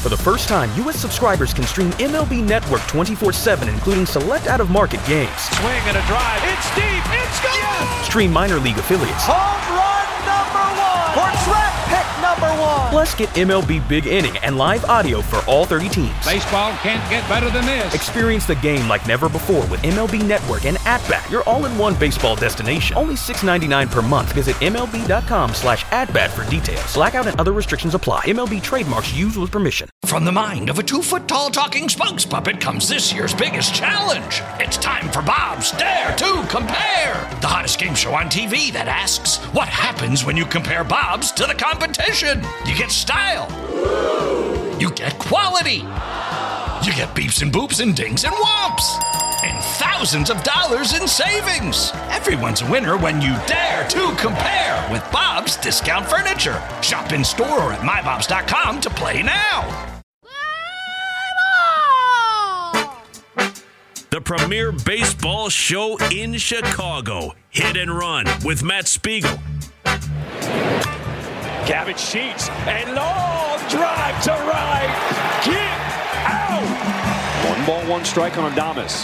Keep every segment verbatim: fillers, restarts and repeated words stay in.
For the first time, U S subscribers can stream M L B Network twenty-four seven, including select out-of-market games. Swing and a drive. It's deep. It's gone. Yes! Stream minor league affiliates. Home run number one. Or draft pick number one. Plus, get M L B Big Inning and live audio for all thirty teams. Baseball can't get better than this. Experience the game like never before with M L B Network and At-Bat, your all-in-one baseball destination. Only six dollars and ninety-nine cents per month. Visit M L B dot com slash at-bat for details. Blackout and other restrictions apply. M L B trademarks used with permission. From the mind of a two-foot-tall talking Spunks puppet comes this year's biggest challenge. It's time for Bob's Dare to Compare, the hottest game show on T V that asks, what happens when you compare Bob's to the competition? You get style. You get quality. You get beeps and boops and dings and whomps. And thousands of dollars in savings. Everyone's a winner when you dare to compare with Bob's Discount Furniture. Shop in store or at my bobs dot com to play now. The premier baseball show in Chicago. Hit and Run with Matt Spiegel. Gavin Sheets. A long drive to right. Get out. One ball, one strike on Adames.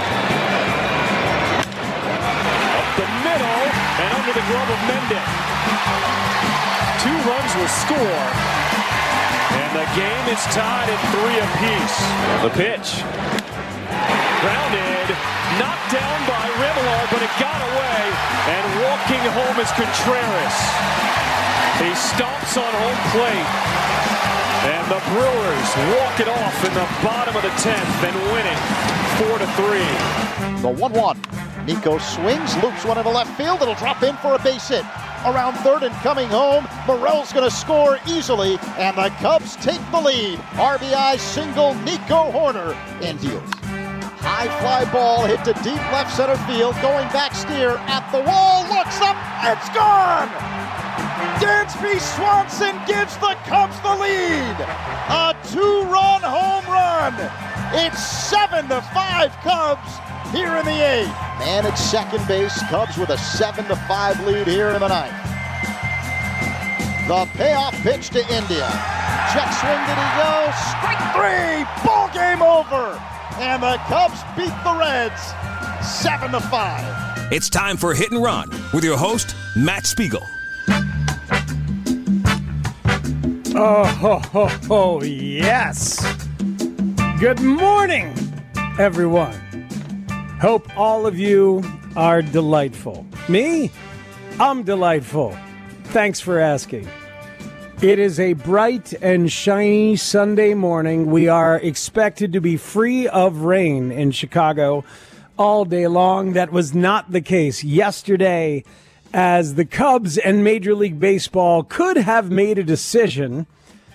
Up the middle and under the glove of Mendez. Two runs will score. And the game is tied at three apiece. The pitch. Grounded, knocked down by Remillard, but it got away, and walking home is Contreras. He stomps on home plate, and the Brewers walk it off in the bottom of the tenth and winning four to three. The one one. Nico swings, loops one into left field. It'll drop in for a base hit. Around third and coming home, Morel's going to score easily, and the Cubs take the lead. R B I single, Nico Hoerner in field. High fly ball hit to deep left center field. Going back steer at the wall. Looks up. It's gone. Dansby Swanson gives the Cubs the lead. A two-run home run. It's seven to five Cubs here in the eighth. Man at second base. Cubs with a seven to five lead here in the ninth. The payoff pitch to India. Check swing, did he go? Strike three. Ball game over. And the Cubs beat the Reds seven to five. It's time for Hit and Run with your host, Matt Spiegel. Oh, ho, ho, ho, yes. Good morning, everyone. Hope all of you are delightful. Me? I'm delightful. Thanks for asking. It is a bright and shiny Sunday morning. We are expected to be free of rain in Chicago all day long. That was not the case yesterday, as the Cubs and Major League Baseball could have made a decision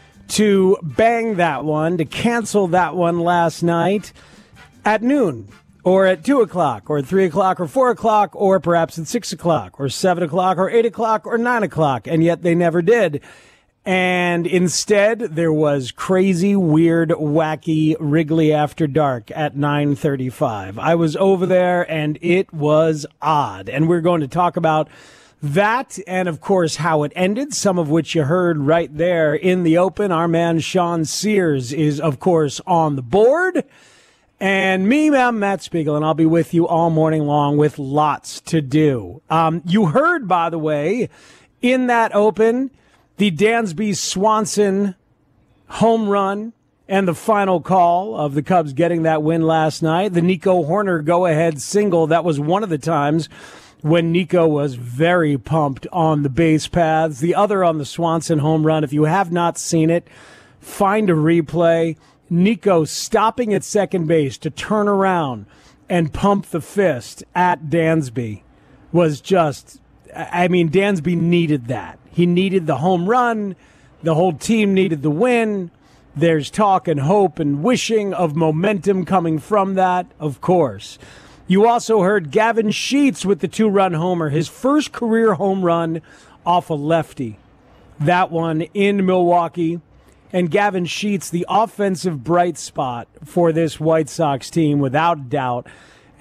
to bang that one, to cancel that one last night at noon, or at two o'clock, or at three o'clock, or four o'clock, or perhaps at six o'clock, or seven o'clock, or eight o'clock, or nine o'clock, and yet they never did. And instead, there was crazy, weird, wacky Wrigley After Dark at nine thirty-five. I was over there, and it was odd. And we're going to talk about that and, of course, how it ended, some of which you heard right there in the open. Our man Sean Sears is, of course, on the board. And me, I'm Matt Spiegel, and I'll be with you all morning long with lots to do. Um, you heard, by the way, in that open, the Dansby Swanson home run and the final call of the Cubs getting that win last night. The Nico Hoerner go-ahead single. That was one of the times when Nico was very pumped on the base paths. The other on the Swanson home run. If you have not seen it, find a replay. Nico stopping at second base to turn around and pump the fist at Dansby was just, I mean, Dansby needed that. He needed the home run. The whole team needed the win. There's talk and hope and wishing of momentum coming from that, of course. You also heard Gavin Sheets with the two-run homer, his first career home run off a lefty. That one in Milwaukee. And Gavin Sheets, the offensive bright spot for this White Sox team, without doubt.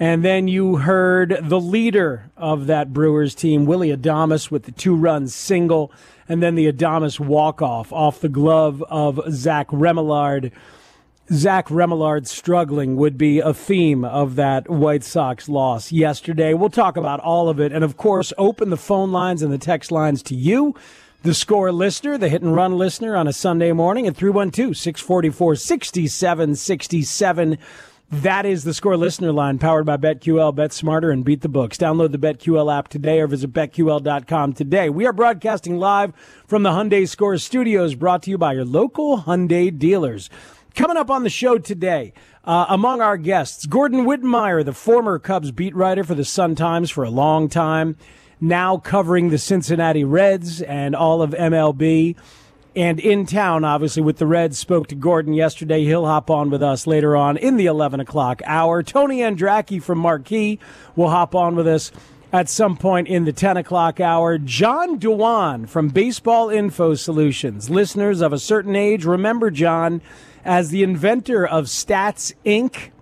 And then you heard the leader of that Brewers team, Willy Adames, with the two-run single, and then the Adames walk-off off the glove of Zach Remillard. Zach Remillard struggling would be a theme of that White Sox loss yesterday. We'll talk about all of it, and of course, open the phone lines and the text lines to you, the Score listener, the Hit and Run listener on a Sunday morning at three one two, six four four, six seven six seven. That is the Score listener line, powered by BetQL. Bet smarter and beat the books. Download the BetQL app today or visit bet Q L dot com today. We are broadcasting live from the Hyundai Score studios, brought to you by your local Hyundai dealers. Coming up on the show today, uh, among our guests, Gordon Wittenmyer, the former Cubs beat writer for the Sun-Times for a long time, now covering the Cincinnati Reds and all of M L B. And in town, obviously, with the Reds, spoke to Gordon yesterday. He'll hop on with us later on in the eleven o'clock hour. Tony Andracki from Marquee will hop on with us at some point in the ten o'clock hour. John Dewan from Baseball Info Solutions. Listeners of a certain age remember John as the inventor of Stats Incorporated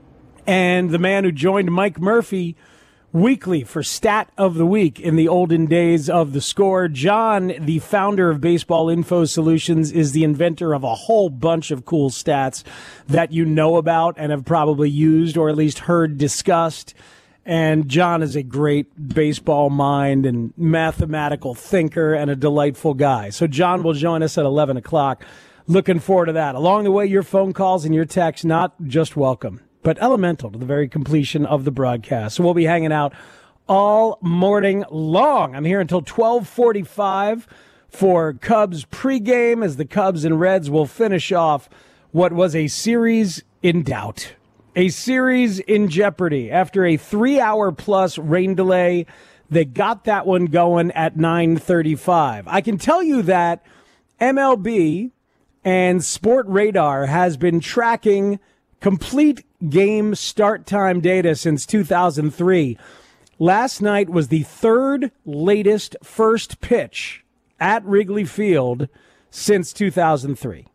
and the man who joined Mike Murphy weekly for Stat of the Week in the olden days of the Score. John, the founder of Baseball Info Solutions, is the inventor of a whole bunch of cool stats that you know about and have probably used or at least heard discussed. And John is a great baseball mind and mathematical thinker and a delightful guy. So John will join us at eleven o'clock. Looking forward to that. Along the way, your phone calls and your texts, not just welcome, but elemental to the very completion of the broadcast. So we'll be hanging out all morning long. I'm here until twelve forty-five for Cubs pregame as the Cubs and Reds will finish off what was a series in doubt, a series in jeopardy. After a three-hour plus rain delay, they got that one going at nine thirty-five. I can tell you that M L B and Sport Radar has been tracking complete game start time data since two thousand three. Last night was the third latest first pitch at Wrigley Field since two thousand three.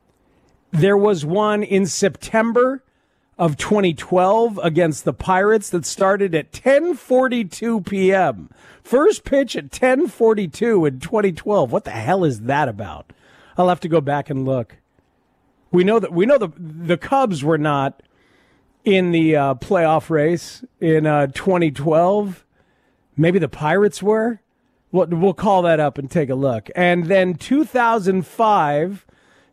There was one in September of twenty twelve against the Pirates that started at ten forty-two p.m. First pitch at ten forty-two in twenty twelve. What the hell is that about? I'll have to go back and look. We know that we know the the Cubs were not in the uh, playoff race in uh, twenty twelve. Maybe the Pirates were. We'll, we'll call that up and take a look. And then two thousand five,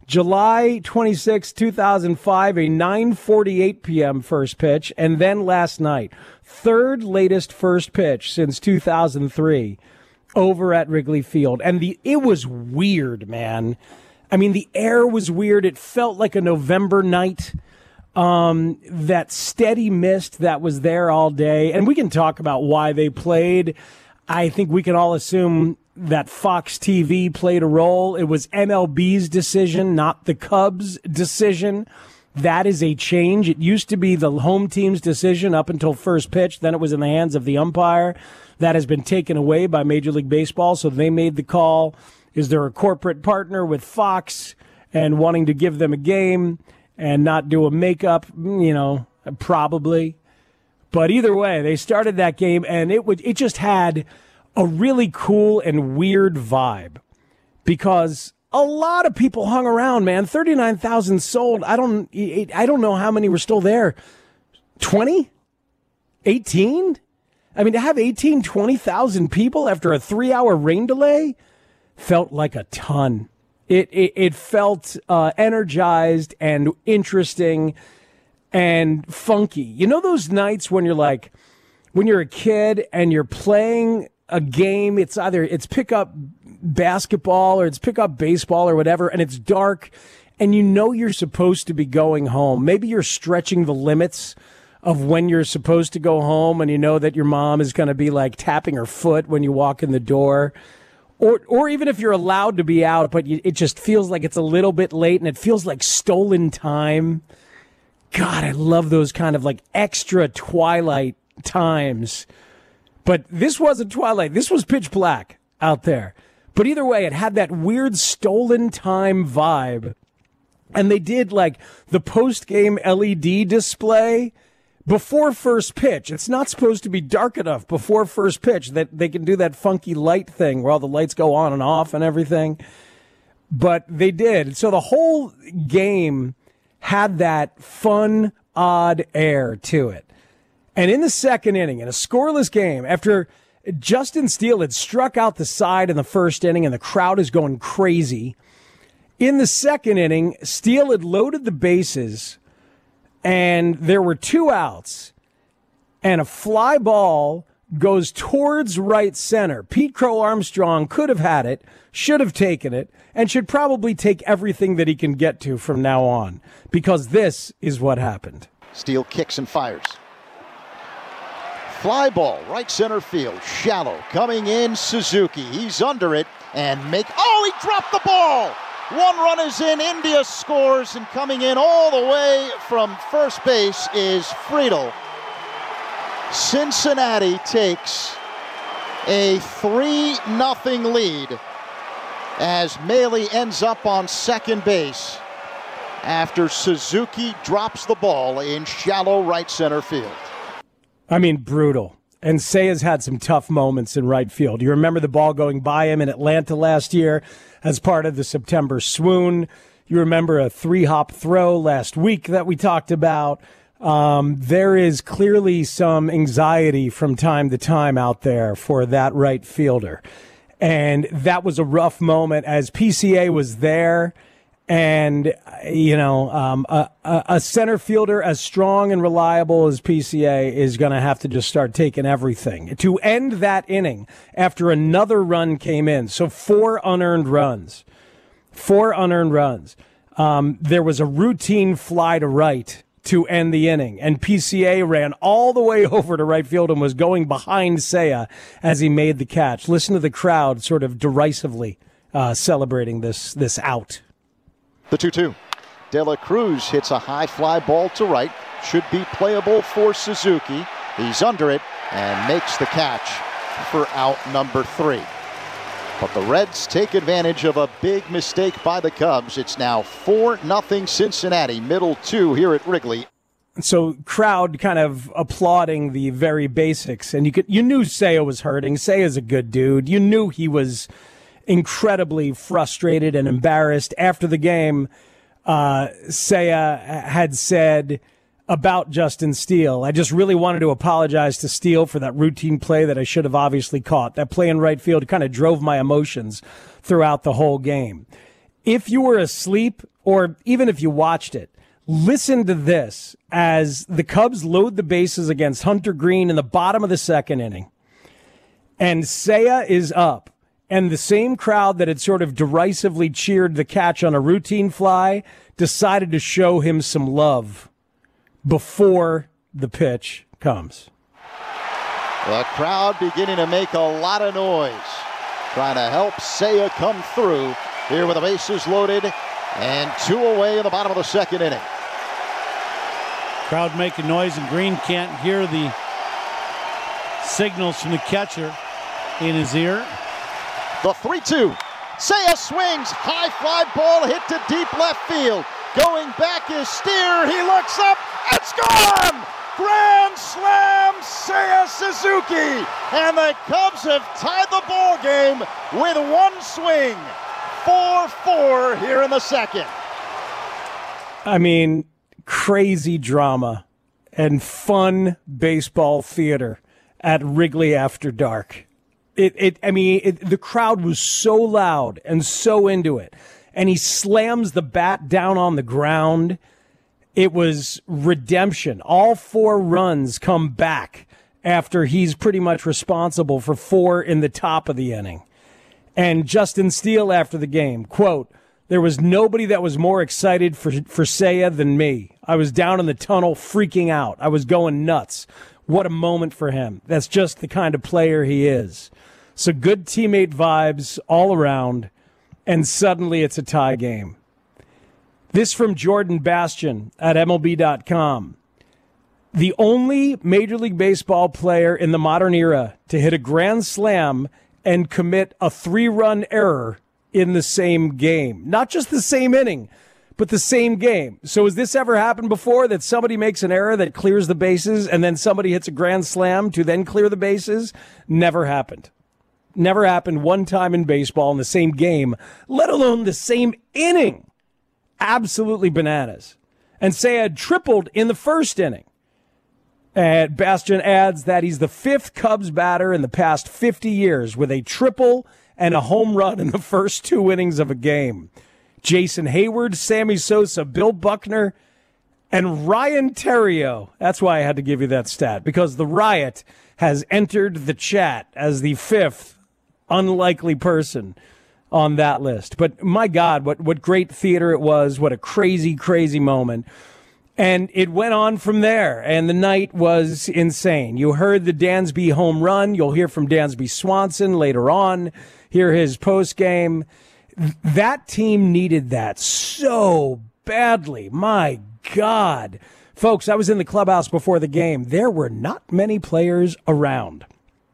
July twenty-sixth, two thousand five, a nine forty-eight p.m. first pitch. And then last night, third latest first pitch since two thousand three over at Wrigley Field. And the it was weird, man. I mean, the air was weird. It felt like a November night. Um, that steady mist that was there all day. And we can talk about why they played. I think we can all assume that Fox T V played a role. It was M L B's decision, not the Cubs' decision. That is a change. It used to be the home team's decision up until first pitch. Then it was in the hands of the umpire. That has been taken away by Major League Baseball. So they made the call. Is there a corporate partner with Fox and wanting to give them a game and not do a makeup? You know, probably. But either way, they started that game, and it would it just had a really cool and weird vibe because a lot of people hung around, man. thirty-nine thousand sold. I don't I don't know how many were still there. twenty? eighteen? I mean, to have eighteen, twenty thousand people after a three-hour rain delay felt like a ton. It it, it felt uh, energized and interesting and funky. You know those nights when you're like, when you're a kid and you're playing a game, it's either it's pick up basketball or it's pick up baseball or whatever, and it's dark and you know you're supposed to be going home. Maybe you're stretching the limits of when you're supposed to go home, and you know that your mom is going to be like tapping her foot when you walk in the door. Or or even if you're allowed to be out, but you, it just feels like it's a little bit late and it feels like stolen time. God, I love those kind of like extra twilight times. But this wasn't twilight. This was pitch black out there. But either way, it had that weird stolen time vibe. And they did like the post-game L E D display before first pitch. It's not supposed to be dark enough before first pitch that they can do that funky light thing where all the lights go on and off and everything. But they did. So the whole game had that fun, odd air to it. And in the second inning, in a scoreless game, after Justin Steele had struck out the side in the first inning and the crowd is going crazy, in the second inning, Steele had loaded the bases and there were two outs, and a fly ball goes towards right center. Pete Crow Armstrong could have had it, should have taken it, and should probably take everything that he can get to from now on, because this is what happened. Steele kicks and fires. Fly ball, right center field, shallow. Coming in, Suzuki. He's under it, and make... Oh, he dropped the ball! One run is in, India scores, and coming in all the way from first base is Friedel. Cincinnati takes a three nothing lead as Maile ends up on second base after Suzuki drops the ball in shallow right center field. I mean, brutal. And Seiya's had some tough moments in right field. You remember the ball going by him in Atlanta last year as part of the September swoon. You remember a three-hop throw last week that we talked about. Um, there is clearly some anxiety from time to time out there for that right fielder. And that was a rough moment as P C A was there. And, you know, um, a, a center fielder as strong and reliable as P C A is going to have to just start taking everything. To end that inning after another run came in, so four unearned runs, four unearned runs, um, there was a routine fly to right to end the inning, and P C A ran all the way over to right field and was going behind Seiya as he made the catch. Listen to the crowd sort of derisively uh, celebrating this this out. The two two. De La Cruz hits a high fly ball to right. Should be playable for Suzuki. He's under it and makes the catch for out number three. But the Reds take advantage of a big mistake by the Cubs. It's now four nothing Cincinnati, middle two here at Wrigley. So crowd kind of applauding the very basics. And you could you knew Seiya was hurting. Seiya's a good dude. You knew he was incredibly frustrated and embarrassed. After the game, uh, Seiya had said about Justin Steele, I just really wanted to apologize to Steele for that routine play that I should have obviously caught. That play in right field kind of drove my emotions throughout the whole game. If you were asleep, or even if you watched it, listen to this as the Cubs load the bases against Hunter Green in the bottom of the second inning. And Seiya is up. And the same crowd that had sort of derisively cheered the catch on a routine fly decided to show him some love before the pitch comes. The crowd beginning to make a lot of noise, trying to help Seiya come through here with the bases loaded and two away in the bottom of the second inning. Crowd making noise, and Green can't hear the signals from the catcher in his ear. The three two. Seiya swings. High fly ball hit to deep left field. Going back is Steer. He looks up. It's gone! Grand slam, Seiya Suzuki. And the Cubs have tied the ball game with one swing. four four here in the second. I mean, crazy drama and fun baseball theater at Wrigley after dark. It, it, I mean, it, the crowd was so loud and so into it. And he slams the bat down on the ground. It was redemption. All four runs come back after he's pretty much responsible for four in the top of the inning. And Justin Steele after the game, quote, "There was nobody that was more excited for, for Seiya than me. I was down in the tunnel freaking out. I was going nuts. What a moment for him. That's just the kind of player he is." So good teammate vibes all around, and suddenly it's a tie game. This from Jordan Bastian at M L B dot com. The only Major League Baseball player in the modern era to hit a grand slam and commit a three-run error in the same game. Not just the same inning, but the same game. So has this ever happened before, that somebody makes an error that clears the bases and then somebody hits a grand slam to then clear the bases? Never happened. Never happened one time in baseball in the same game, let alone the same inning. Absolutely bananas. And Seiya had tripled in the first inning. And Bastian adds that he's the fifth Cubs batter in the past fifty years with a triple and a home run in the first two innings of a game. Jason Hayward, Sammy Sosa, Bill Buckner, and Ryan Theriot. That's why I had to give you that stat, because the Riot has entered the chat as the fifth unlikely person on that list. But my God, what, what great theater it was. What a crazy, crazy moment. And it went on from there, and the night was insane. You heard the Dansby home run. You'll hear from Dansby Swanson later on, hear his post game. That team needed that so badly. My God. Folks, I was in the clubhouse before the game. There were not many players around.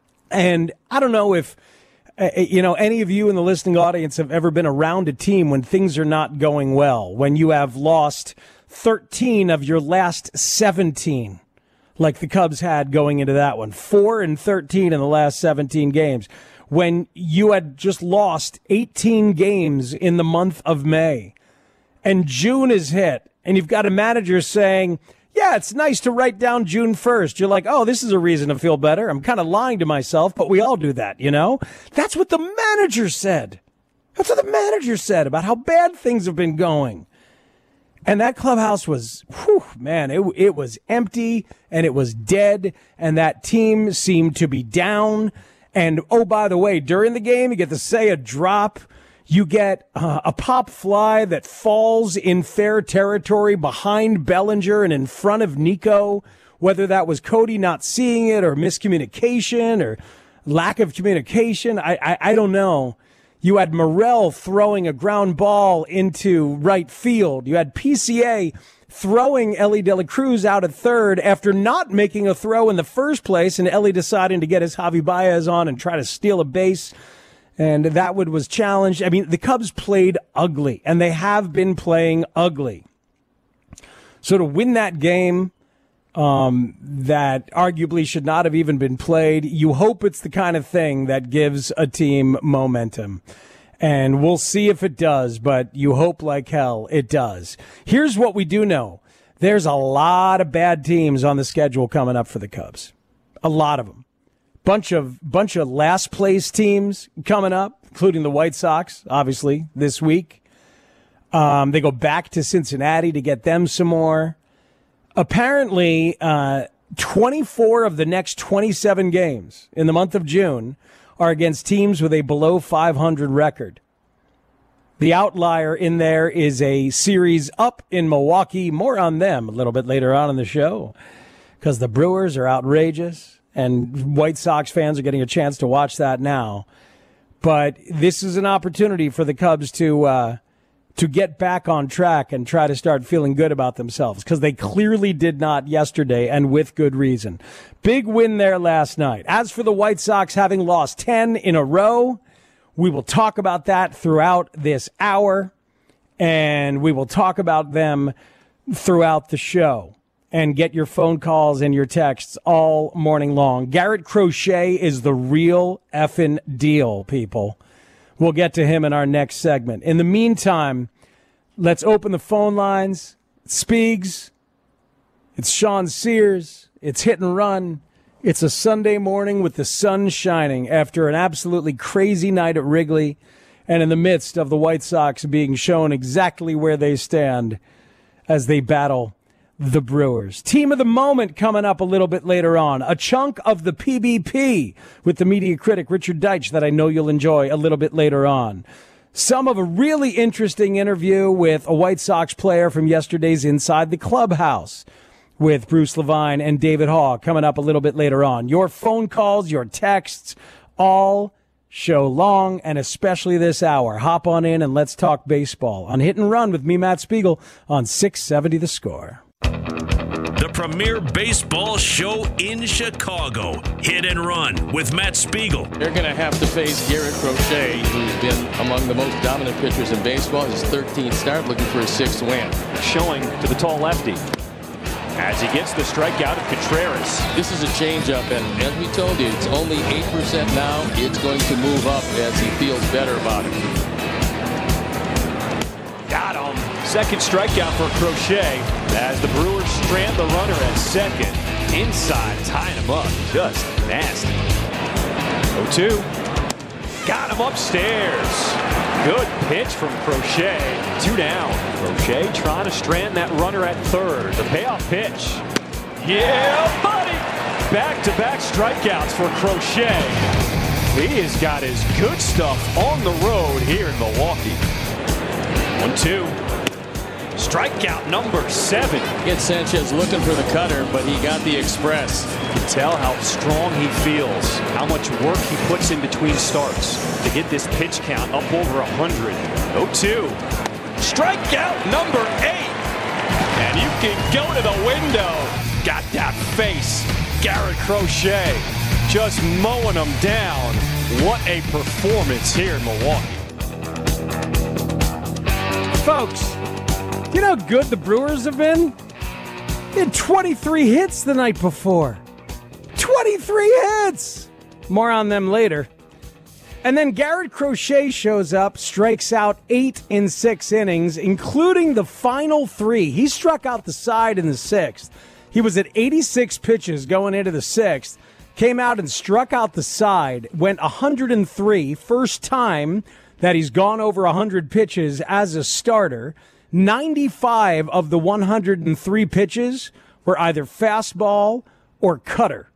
And I don't know if, uh, you know, any of you in the listening audience have ever been around a team when things are not going well, when you have lost thirteen of your last seventeen, like the Cubs had going into that one. four and thirteen in the last seventeen games. When you had just lost eighteen games in the month of May, and June is hit, and you've got a manager saying, yeah, it's nice to write down June first. You're like, oh, this is a reason to feel better. I'm kind of lying to myself, but we all do that, you know? That's what the manager said. That's what the manager said about how bad things have been going. And that clubhouse was, whew, man, it, it was empty, and it was dead, and that team seemed to be down. And, oh, by the way, during the game, you get to say a drop. You get uh, a pop fly that falls in fair territory behind Bellinger and in front of Nico, whether that was Cody not seeing it or miscommunication or lack of communication. I, I, I don't know. You had Morel throwing a ground ball into right field. You had P C A throwing Ellie De La Cruz out at third after not making a throw in the first place, and Ellie deciding to get his Javi Baez on and try to steal a base, and that one was challenged. I mean, the Cubs played ugly, and they have been playing ugly. So to win that game um, that arguably should not have even been played, you hope it's the kind of thing that gives a team momentum. And we'll see if it does, but you hope like hell it does. Here's what we do know. There's a lot of bad teams on the schedule coming up for the Cubs. A lot of them. Bunch of, bunch of last place teams coming up, including the White Sox, obviously, this week. Um, they go back to Cincinnati to get them some more. Apparently, uh, twenty-four of the next twenty-seven games in the month of June are against teams with a below five hundred record. The outlier in there is a series up in Milwaukee. More on them a little bit later on in the show, because the Brewers are outrageous, and White Sox fans are getting a chance to watch that now. But this is an opportunity for the Cubs to uh, to get back on track and try to start feeling good about themselves, because they clearly did not yesterday, and with good reason. Big win there last night. As for the White Sox having lost ten in a row, we will talk about that throughout this hour, and we will talk about them throughout the show and get your phone calls and your texts all morning long. Garrett Crochet is the real effing deal, people. We'll get to him in our next segment. In the meantime, let's open the phone lines. Speegs. It's Sean Sears. It's Hit and Run. It's a Sunday morning with the sun shining after an absolutely crazy night at Wrigley, and in the midst of the White Sox being shown exactly where they stand as they battle the Brewers. Team of the moment coming up a little bit later on. A chunk of the P B P with the media critic Richard Deitch that I know you'll enjoy a little bit later on. Some of a really interesting interview with a White Sox player from yesterday's Inside the Clubhouse with Bruce Levine and David Haugh coming up a little bit later on. Your phone calls, your texts, all show long, and especially this hour. Hop on in and let's talk baseball on Hit and Run with me, Matt Spiegel, on six seventy The Score. the premier baseball show in Chicago. Hit and Run with Matt Spiegel. They're going to have to face Garrett Crochet, who's been among the most dominant pitchers in baseball. His thirteenth start, looking for his sixth win. Showing to the tall lefty as he gets the strikeout of Contreras. This is a changeup, and as we told you, it's only eight percent now. It's going to move up as he feels better about it. Got him. Second strikeout for Crochet as the Brewers strand the runner at second. Inside, tying him up. Just nasty. oh two. Got him upstairs. Good pitch from Crochet. Two down. Crochet trying to strand that runner at third. The payoff pitch. Yeah, buddy. Back-to-back strikeouts for Crochet. He has got his good stuff on the road here in Milwaukee. one two. Strikeout number seven. Get Sanchez looking for the cutter, but he got the express. You can tell how strong he feels, how much work he puts in between starts to get this pitch count up over one hundred. oh two. Strikeout number eight. And you can go to the window. Got that face. Garrett Crochet just mowing them down. What a performance here in Milwaukee. Folks, you know how good the Brewers have been? They had twenty-three hits the night before. twenty-three hits! More on them later. And then Garrett Crochet shows up, strikes out eight in six innings, including the final three. He struck out the side in the sixth. He was at eighty-six pitches going into the sixth. Came out and struck out the side, went one hundred three, first time that he's gone over one hundred pitches as a starter. ninety-five of the one hundred three pitches were either fastball or cutter.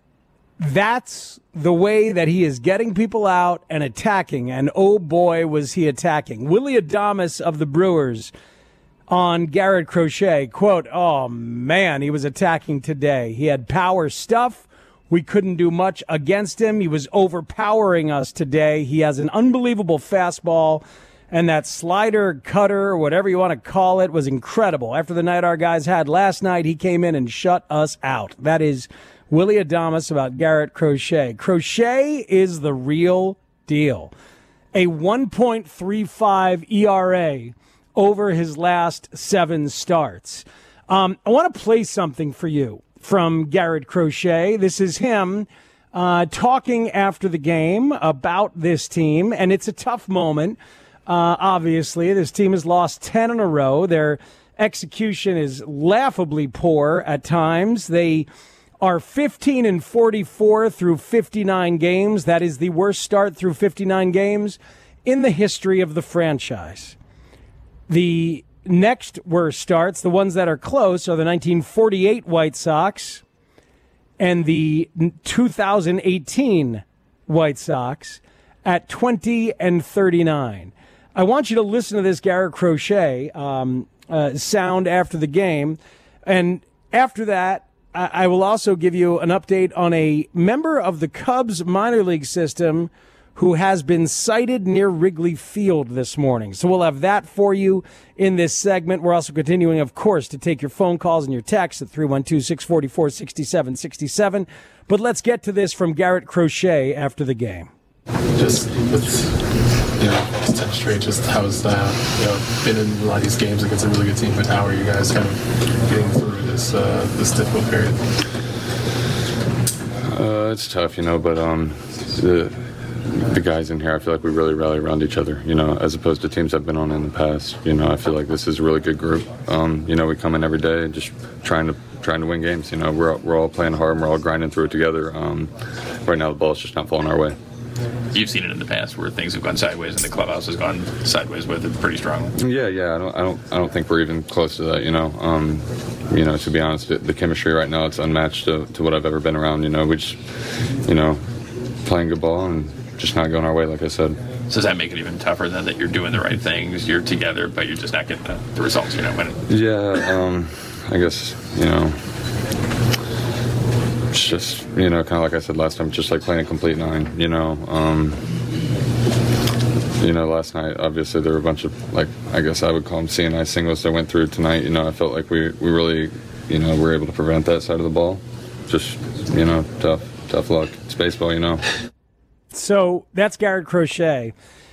That's the way that he is getting people out and attacking, and oh boy was he attacking. Willy Adames of the Brewers on Garrett Crochet, quote, "Oh man, he was attacking today. He had power stuff. We couldn't do much against him. He was overpowering us today. He has an unbelievable fastball, and that slider, cutter, or whatever you want to call it, was incredible. After the night our guys had last night, he came in and shut us out." That is Willy Adames about Garrett Crochet. Crochet is the real deal. A one point three five E R A over his last seven starts. Um, I want to play something for you from Garrett Crochet. This is him uh, talking after the game about this team, and it's a tough moment. Uh, obviously, this team has lost ten in a row. Their execution is laughably poor at times. They are fifteen and forty-four through fifty-nine games. That is the worst start through fifty-nine games in the history of the franchise. The next worst starts, the ones that are close, are the nineteen forty-eight White Sox and the two thousand eighteen White Sox at twenty and thirty-nine. I want you to listen to this Garrett Crochet um, uh, sound after the game. And after that, I, I will also give you an update on a member of the Cubs minor league system who has been sighted near Wrigley Field this morning. So we'll have that for you in this segment. We're also continuing, of course, to take your phone calls and your texts at three one two, six four four, six seven six seven. But let's get to this from Garrett Crochet after the game. Just with, you know, it's ten straight, just how's, uh, you know, been in a lot of these games against a really good team, but how are you guys kind of getting through this, uh, this difficult period? Uh, it's tough, you know, but um, the, the guys in here, I feel like we really rally around each other, you know, as opposed to teams I've been on in the past. You know, I feel like this is a really good group. Um, you know, we come in every day just trying to trying to win games. You know, we're, we're all playing hard and we're all grinding through it together. Um, right now the ball's just not falling our way. You've seen it in the past where things have gone sideways and the clubhouse has gone sideways with it pretty strongly. Yeah, yeah. I don't, I don't, I don't think we're even close to that. You know, um, you know. To be honest, the, the chemistry right now, it's unmatched to, to what I've ever been around. You know, we just, you know, playing good ball and just not going our way, like I said. So does that make it even tougher then that you're doing the right things, you're together, but you're just not getting the, the results? You know, when it... Yeah, um, I guess you know. It's just, you know, kind of like I said last time, just like playing a complete nine, you know. Um, you know, last night, obviously, there were a bunch of, like, I guess I would call them C N I singles that went through tonight. You know, I felt like we, we really you know, we're able to prevent that side of the ball. Just, you know, tough, tough luck. It's baseball, you know. So that's Garrett Crochet.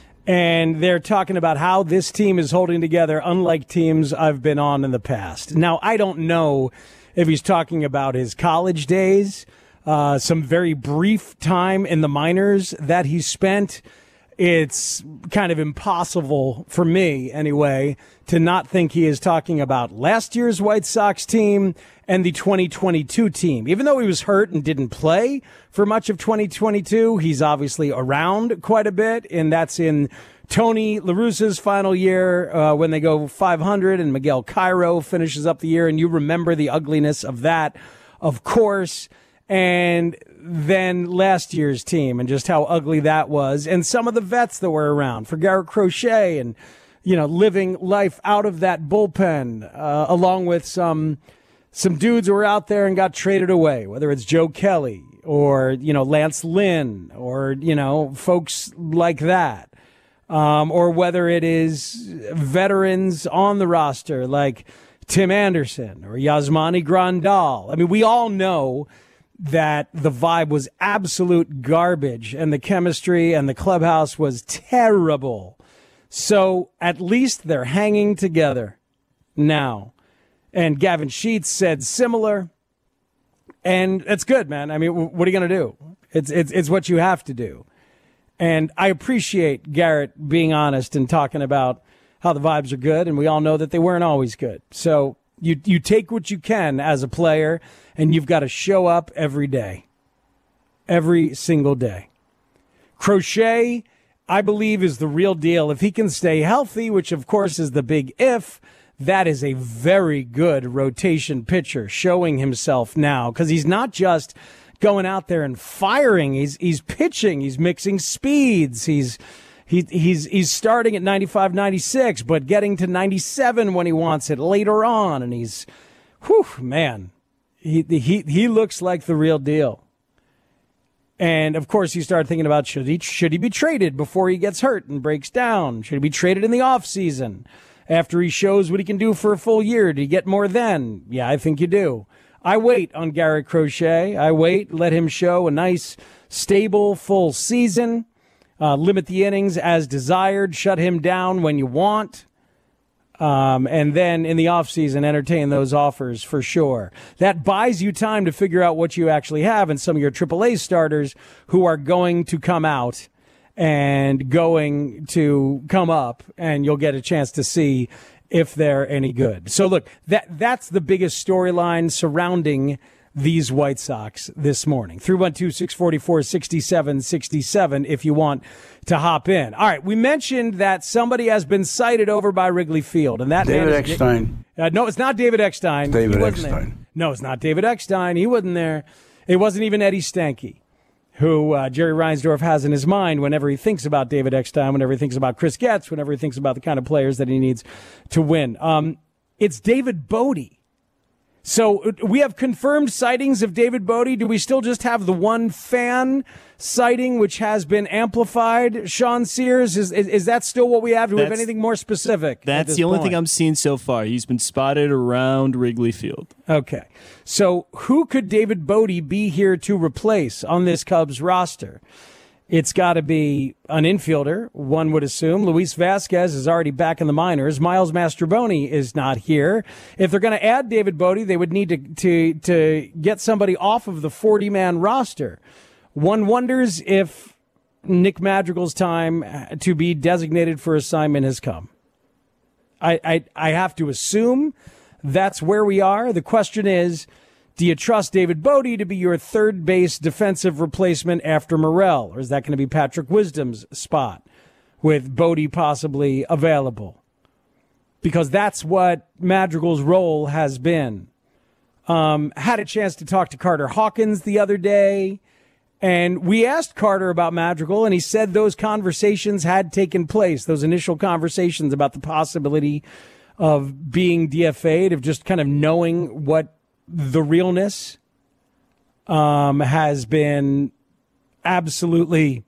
And they're talking about how this team is holding together, unlike teams I've been on in the past. Now, I don't know if he's talking about his college days, uh, some very brief time in the minors that he spent. It's kind of impossible for me, anyway, to not think he is talking about last year's White Sox team and the twenty twenty-two team. Even though he was hurt and didn't play for much of twenty twenty-two, he's obviously around quite a bit, and that's in Tony La Russa's final year uh, when they go five hundred, and Miguel Cairo finishes up the year, and you remember the ugliness of that, of course. And then last year's team and just how ugly that was, and some of the vets that were around for Garrett Crochet, and, you know, living life out of that bullpen, uh, along with some some dudes who were out there and got traded away, whether it's Joe Kelly or, you know, Lance Lynn or, you know, folks like that, um, or whether it is veterans on the roster like Tim Anderson or Yasmani Grandal. I mean, we all know that the vibe was absolute garbage and the chemistry and the clubhouse was terrible. So at least they're hanging together now. And Gavin Sheets said similar. And it's good, man. I mean, what are you going to do? It's, it's, it's what you have to do. And I appreciate Garrett being honest and talking about how the vibes are good. And we all know that they weren't always good. So You you take what you can as a player, and you've got to show up every day, every single day. Crochet, I believe, is the real deal. If he can stay healthy, which, of course, is the big if, that is a very good rotation pitcher showing himself now, because he's not just going out there and firing. He's he's pitching. He's mixing speeds. He's He, he's he's starting at ninety-five, ninety-six, but getting to ninety-seven when he wants it later on. And he's, whew, man, he he he looks like the real deal. And, of course, you start thinking about, should he, should he be traded before he gets hurt and breaks down? Should he be traded in the offseason after he shows what he can do for a full year? Do you get more then? Yeah, I think you do. I wait on Garrett Crochet. I wait, let him show a nice, stable, full season. Uh, limit the innings as desired, shut him down when you want, um, and then in the offseason, entertain those offers for sure. That buys you time to figure out what you actually have and some of your triple A starters who are going to come out and going to come up, and you'll get a chance to see if they're any good. So, look, that that's the biggest storyline surrounding these White Sox this morning. three one two, six four four, six seven six seven if you want to hop in. All right, we mentioned that somebody has been cited over by Wrigley Field, and that David man is, Eckstein. Uh, no, it's not David Eckstein. It's David He wasn't Eckstein. there. No, it's not David Eckstein. He wasn't there. It wasn't even Eddie Stanky, who uh, Jerry Reinsdorf has in his mind whenever he thinks about David Eckstein, whenever he thinks about Chris Getz, whenever he thinks about the kind of players that he needs to win. Um, it's David Bodie. So we have confirmed sightings of David Bodie. Do we still just have the one fan sighting, which has been amplified? Sean Sears, is is, is that still what we have? Do we have anything more specific? That's the only point? thing I'm seeing so far. He's been spotted around Wrigley Field. Okay. So who could David Bodie be here to replace on this Cubs roster? It's got to be an infielder, one would assume. Luis Vasquez is already back in the minors. Miles Mastrobuoni is not here. If they're going to add David Bodie, they would need to, to, to get somebody off of the forty-man roster. One wonders if Nick Madrigal's time to be designated for assignment has come. I, I, I have to assume that's where we are. The question is, do you trust David Bodie to be your third base defensive replacement after Morel? Or is that going to be Patrick Wisdom's spot with Bodie possibly available? Because that's what Madrigal's role has been. Um, had a chance to talk to Carter Hawkins the other day, and we asked Carter about Madrigal, and he said those conversations had taken place, those initial conversations about the possibility of being D F A'd, of just kind of knowing what the realness um, has been absolutely,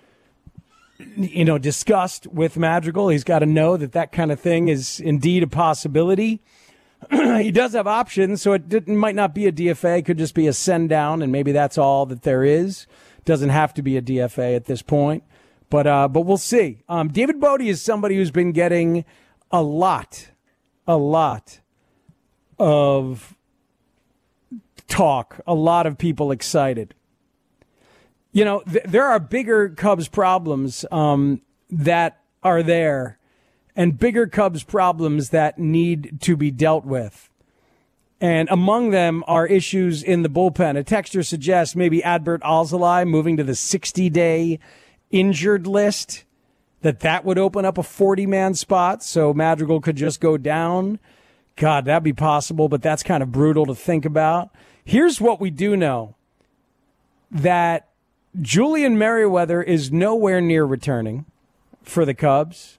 you know, discussed with Madrigal. He's got to know that that kind of thing is indeed a possibility. he does have options, so it didn't, might not be a D F A. It could just be a send down, and maybe that's all that there is. Doesn't have to be a D F A at this point, but uh, but we'll see. Um, David Bote is somebody who's been getting a lot, a lot of talk, a lot of people excited. You know, th- there are bigger Cubs problems um, that are there, and bigger Cubs problems that need to be dealt with. And among them are issues in the bullpen. A texter suggests maybe Adbert Alzolay moving to the sixty-day injured list, that that would open up a forty-man spot so Madrigal could just go down. God, that'd be possible, but that's kind of brutal to think about. Here's what we do know, that Julian Merryweather is nowhere near returning for the Cubs,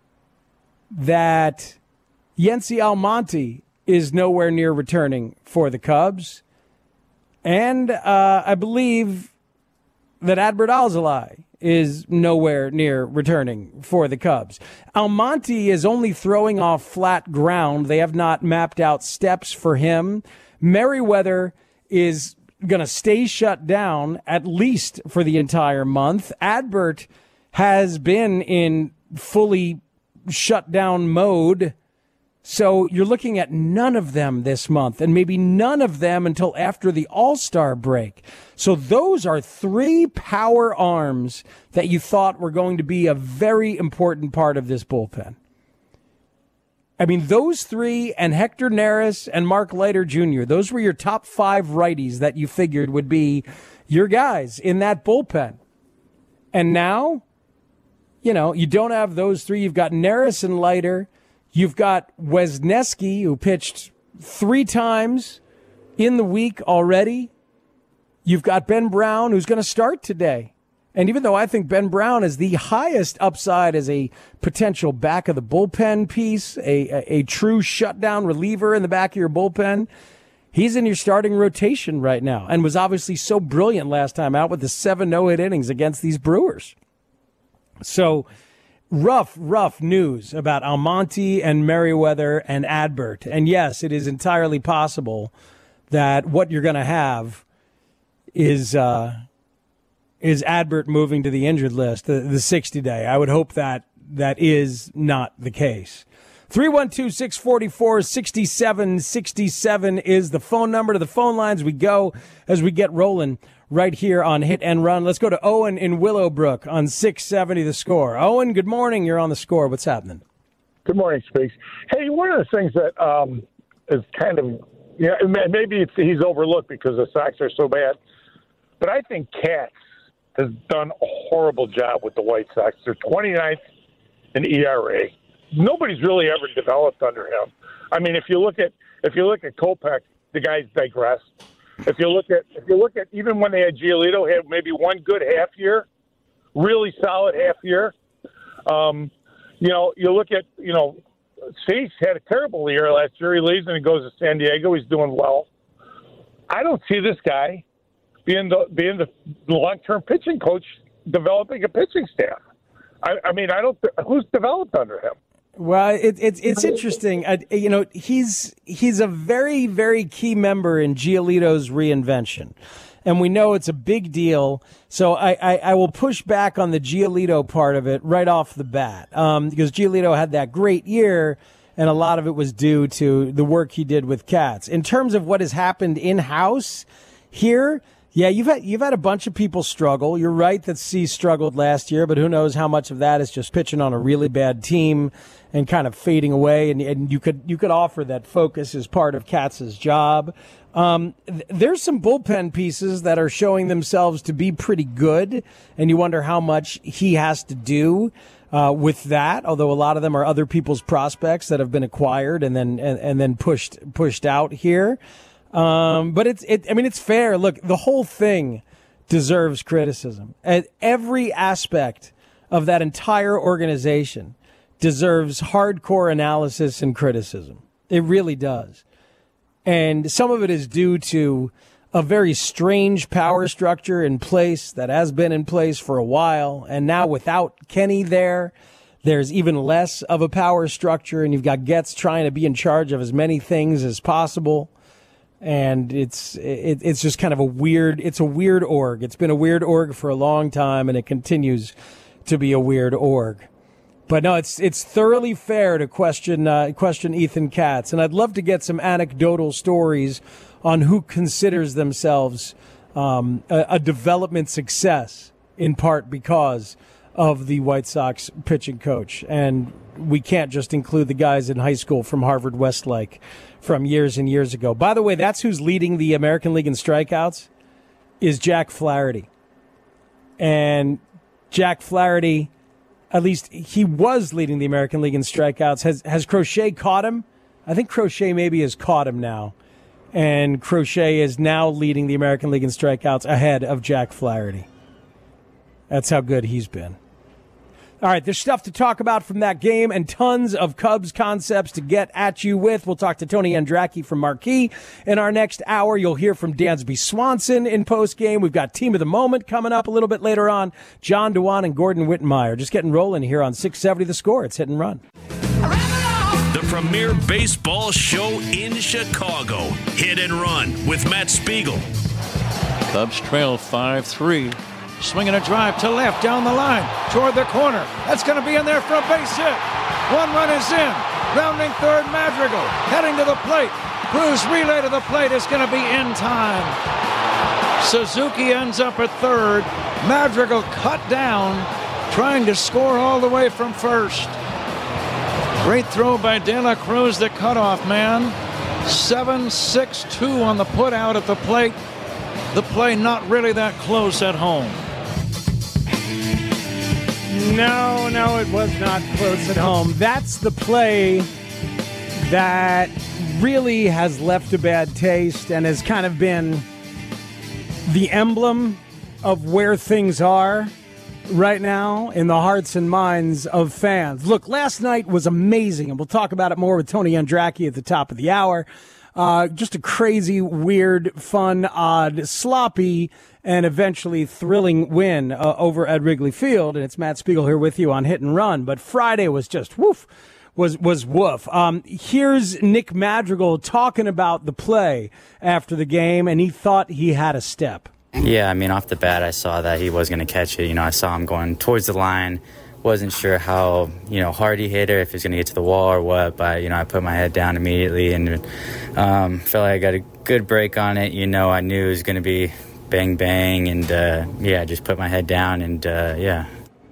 that Yency Almonte is nowhere near returning for the Cubs, and uh, I believe that Adbert Alzolay is nowhere near returning for the Cubs. Almonte is only throwing off flat ground. They have not mapped out steps for him. Merryweather is going to stay shut down at least for the entire month. Adbert has been in fully shut down mode. So you're looking at none of them this month, and maybe none of them until after the All-Star break. So those are three power arms that you thought were going to be a very important part of this bullpen. I mean, those three and Hector Neris and Mark Leiter Junior, those were your top five righties that you figured would be your guys in that bullpen. And now, you know, you don't have those three. You've got Neris and Leiter. You've got Wesneski, who pitched three times in the week already. You've got Ben Brown, who's going to start today. And even though I think Ben Brown is the highest upside as a potential back of the bullpen piece, a, a, a true shutdown reliever in the back of your bullpen, he's in your starting rotation right now and was obviously so brilliant last time out with the seven no-hit innings against these Brewers. So rough, rough news about Almonte and Merryweather and Adbert. And yes, it is entirely possible that what you're going to have is uh, is Adbert moving to the injured list, the, the sixty-day. I would hope that that is not the case. three one two, six four four, six seven six seven is the phone number. To the phone lines we go as we get rolling right here on Hit and Run. Let's go to Owen in Willowbrook on six seventy The Score. Owen, good morning. You're on The Score. What's happening? Good morning, Space. Hey, one of the things that um, is kind of, yeah, maybe it's, he's overlooked because the Sox are so bad, but I think Katz has done a horrible job with the White Sox. They're twenty-ninth in E R A. Nobody's really ever developed under him. I mean, if you look at if you look at Kopech, the guy's digressed. If you look at if you look at even when they had Giolito, had maybe one good half year, really solid half year. Um, you know, you look at you know, Cease had a terrible year last year. He leaves and he goes to San Diego. He's doing well. I don't see this guy being the being the long-term pitching coach, developing a pitching staff. I, I mean, I don't. Who's developed under him? Well, it, it's it's interesting. I, you know, he's he's a very very key member in Giolito's reinvention, and we know it's a big deal. So I, I, I will push back on the Giolito part of it right off the bat, um, because Giolito had that great year, and a lot of it was due to the work he did with Katz. In terms of what has happened in house here. Yeah, you've had you've had a bunch of people struggle. You're right that C struggled last year, but who knows how much of that is just pitching on a really bad team and kind of fading away. And, and you could you could offer that focus as part of Katz's job. Um, th- there's some bullpen pieces that are showing themselves to be pretty good, and you wonder how much he has to do uh, with that. Although a lot of them are other people's prospects that have been acquired and then and, and then pushed pushed out here. Um, but it's, it, I mean, it's fair. Look, the whole thing deserves criticism. And every aspect of that entire organization deserves hardcore analysis and criticism. It really does. And some of it is due to a very strange power structure in place that has been in place for a while. And now without Kenny there, there's even less of a power structure, and you've got Getz trying to be in charge of as many things as possible. And it's it, it's just kind of a weird, it's a weird org. It's been a weird org for a long time, and it continues to be a weird org. But no, it's it's thoroughly fair to question uh, question Ethan Katz, and I'd love to get some anecdotal stories on who considers themselves um, a, a development success, in part because of the White Sox pitching coach. And we can't just include the guys in high school from Harvard Westlake from years and years ago. By the way, that's who's leading the American League in strikeouts, is Jack Flaherty. And Jack Flaherty, at least he was leading the American League in strikeouts. Has has Crochet caught him? I think Crochet maybe has caught him now. And Crochet is now leading the American League in strikeouts ahead of Jack Flaherty. That's how good he's been. All right, there's stuff to talk about from that game and tons of Cubs concepts to get at you with. We'll talk to Tony Andracki from Marquee in our next hour. You'll hear from Dansby Swanson in postgame. We've got Team of the Moment coming up a little bit later on. John Dewan and Gordon Wittenmeyer just getting rolling here on six seventy The Score. It's Hit and Run. The premier baseball show in Chicago. Hit and Run with Matt Spiegel. Cubs trail five three. Swinging a drive to left down the line toward the corner. That's going to be in there for a base hit. One run is in. Rounding third, Madrigal heading to the plate. Cruz relay to the plate is going to be in time. Suzuki ends up at third. Madrigal cut down, trying to score all the way from first. Great throw by De La Cruz, the cutoff man. seven six two on the put out at the plate. The play not really that close at home. No, no, it was not close at home. That's the play that really has left a bad taste and has kind of been the emblem of where things are right now in the hearts and minds of fans. Look, last night was amazing, and we'll talk about it more with Tony Andracki at the top of the hour. Uh, just a crazy, weird, fun, odd, sloppy, and eventually thrilling win uh, over at Wrigley Field. And it's Matt Spiegel here with you on Hit and Run. But Friday was just woof, was was woof. Um, here's Nick Madrigal talking about the play after the game, and he thought he had a step. Yeah, I mean, off the bat, I saw that he was going to catch it. You know, I saw him going towards the line. Wasn't sure how, you know, hard he hit it, if he was going to get to the wall or what. But, you know, I put my head down immediately and um, felt like I got a good break on it. You know, I knew it was going to be bang, bang. And, uh, yeah, I just put my head down and, uh, yeah.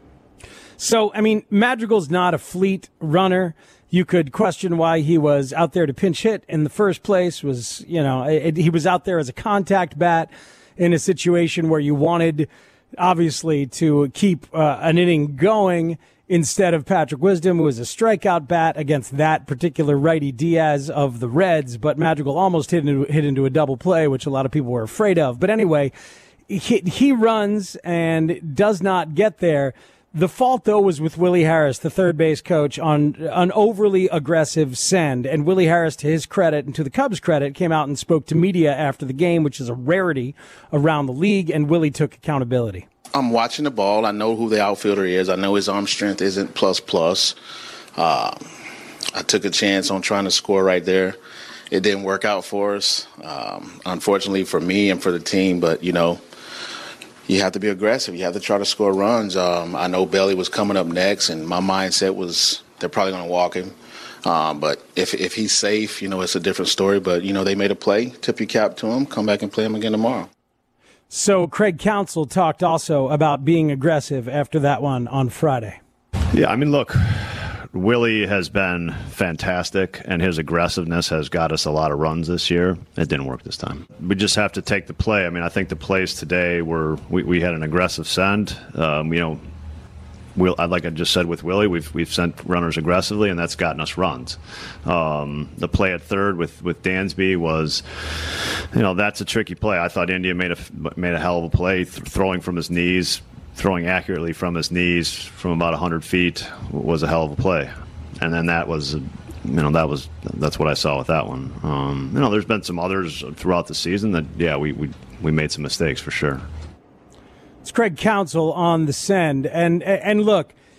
So, I mean, Madrigal's not a fleet runner. You could question why he was out there to pinch hit in the first place. Was, you know, it, he was out there as a contact bat in a situation where you wanted, obviously, to keep uh, an inning going instead of Patrick Wisdom, who was a strikeout bat against that particular righty Diaz of the Reds. But Madrigal almost hit into, hit into a double play, which a lot of people were afraid of. But anyway, he, he runs and does not get there. The fault, though, was with Willie Harris, the third base coach, on an overly aggressive send. And Willie Harris, to his credit and to the Cubs' credit, came out and spoke to media after the game, which is a rarity around the league, and Willie took accountability. I'm watching the ball. I know who the outfielder is. I know his arm strength isn't plus plus. Uh, I took a chance on trying to score right there. It didn't work out for us, um, unfortunately for me and for the team, but, you know, you have to be aggressive. You have to try to score runs. Um, I know Bailey was coming up next, and my mindset was they're probably going to walk him. Um, but if if he's safe, you know, it's a different story. But, you know, they made a play. Tip your cap to him. Come back and play him again tomorrow. So Craig Counsell talked also about being aggressive after that one on Friday. Yeah, I mean, look, Willie has been fantastic, and his aggressiveness has got us a lot of runs this year. It didn't work this time. We just have to take the play. I mean, I think the plays today were we, we had an aggressive send. Um, you know, we'll, like I just said with Willie, we've we've sent runners aggressively, and that's gotten us runs. Um, the play at third with, with Dansby was, you know, that's a tricky play. I thought India made a made a hell of a play, th- throwing from his knees. Throwing accurately from his knees from about one hundred feet was a hell of a play. And then that was, you know, that was, that's what I saw with that one. Um, you know, there's been some others throughout the season that, yeah, we, we, we made some mistakes for sure. It's Craig Counsell on the send. And, and look,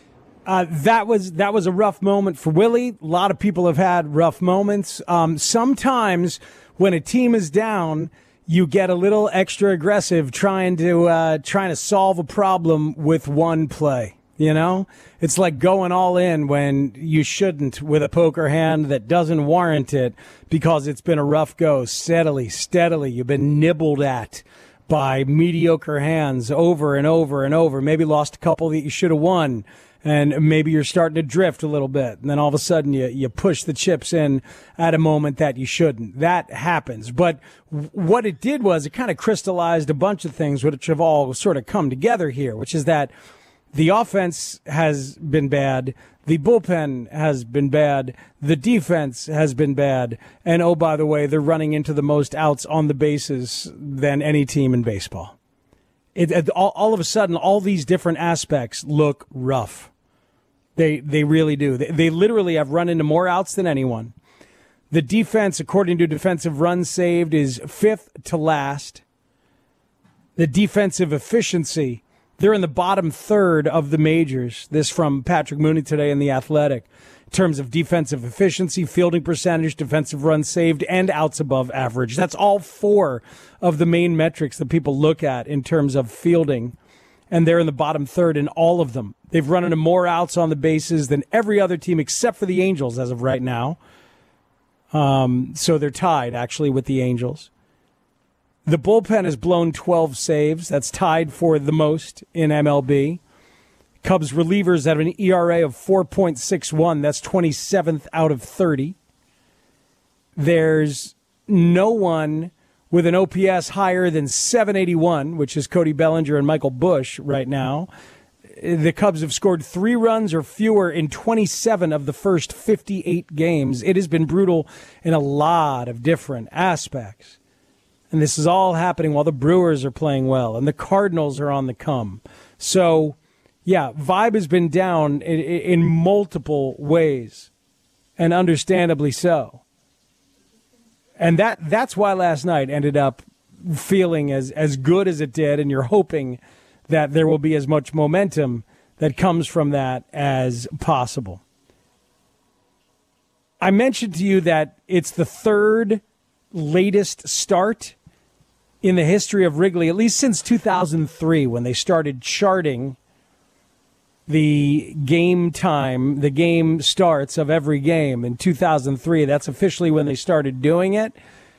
Uh, that was that was a rough moment for Willie. A lot of people have had rough moments. Um, sometimes when a team is down, you get a little extra aggressive trying to uh, trying to solve a problem with one play. You know, it's like going all in when you shouldn't with a poker hand that doesn't warrant it because it's been a rough go. Steadily, steadily, you've been nibbled at by mediocre hands over and over and over. Maybe lost a couple that you should have won. And maybe you're starting to drift a little bit. And then all of a sudden you, you push the chips in at a moment that you shouldn't. That happens. But w- what it did was it kind of crystallized a bunch of things which have all sort of come together here, which is that the offense has been bad. The bullpen has been bad. The defense has been bad. And oh, by the way, they're running into the most outs on the bases than any team in baseball. It, it, all, all of a sudden, all these different aspects look rough. They they really do. They, they literally have run into more outs than anyone. The defense, according to defensive runs saved, is fifth to last. The defensive efficiency, they're in the bottom third of the majors. This from Patrick Mooney today in The Athletic. In terms of defensive efficiency, fielding percentage, defensive runs saved, and outs above average. That's all four of the main metrics that people look at in terms of fielding. And they're in the bottom third in all of them. They've run into more outs on the bases than every other team except for the Angels as of right now. Um, so they're tied, actually, with the Angels. The bullpen has blown twelve saves. That's tied for the most in M L B. Cubs relievers have an E R A of four point six one. That's twenty-seventh out of thirty. There's no one with an O P S higher than seven eighty-one, which is Cody Bellinger and Michael Busch right now. The Cubs have scored three runs or fewer in twenty-seven of the first fifty-eight games. It has been brutal in a lot of different aspects. And this is all happening while the Brewers are playing well and the Cardinals are on the come. So, yeah, vibe has been down in, in multiple ways, and understandably so. And that that's why last night ended up feeling as, as good as it did, and you're hoping that there will be as much momentum that comes from that as possible. I mentioned to you that it's the third latest start in the history of Wrigley, at least since two thousand three, when they started charting the game time, the game starts of every game in two thousand three. That's officially when they started doing it.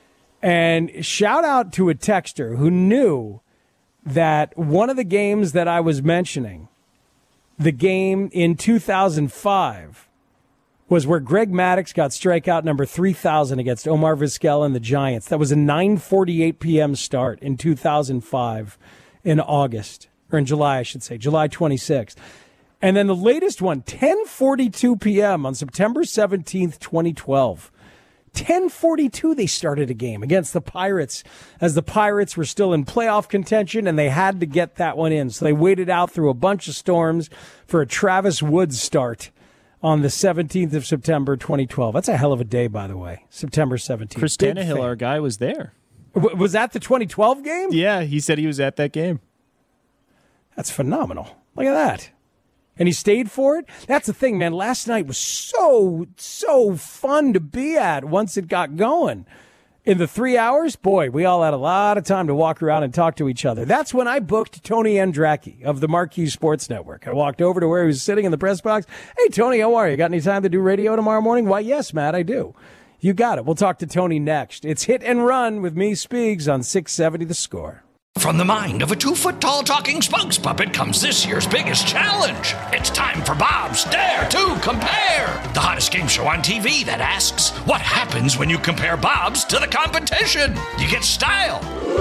And shout out to a texter who knew that one of the games that I was mentioning, the game in two thousand five, was where Greg Maddux got strikeout number three thousand against Omar Vizquel and the Giants. That was a nine forty-eight p.m. start in two thousand five in August, or in July, I should say, July twenty-sixth. And then the latest one, ten forty-two p.m. on September seventeenth, twenty twelve. ten forty-two they started a game against the Pirates, as the Pirates were still in playoff contention, and they had to get that one in. So they waited out through a bunch of storms for a Travis Woods start on the seventeenth of September, twenty twelve. That's a hell of a day, by the way, September seventeenth. Chris Big Tannehill, fan. our guy, was there. W- was that the twenty twelve game? Yeah, he said he was at that game. That's phenomenal. Look at that. And he stayed for it? That's the thing, man. Last night was so, so fun to be at once it got going. In the three hours, boy, we all had a lot of time to walk around and talk to each other. That's when I booked Tony Andracki of the Marquee Sports Network. I walked over to where he was sitting in the press box. Hey, Tony, how are you? Got any time to do radio tomorrow morning? Why, yes, Matt, I do. You got it. We'll talk to Tony next. It's Hit and Run with me, Speegs, on six seventy The Score. From the mind of a two-foot-tall talking spokes puppet comes this year's biggest challenge. It's time for Bob's Dare to Compare, the hottest game show on T V that asks, what happens when you compare Bob's to the competition? You get style.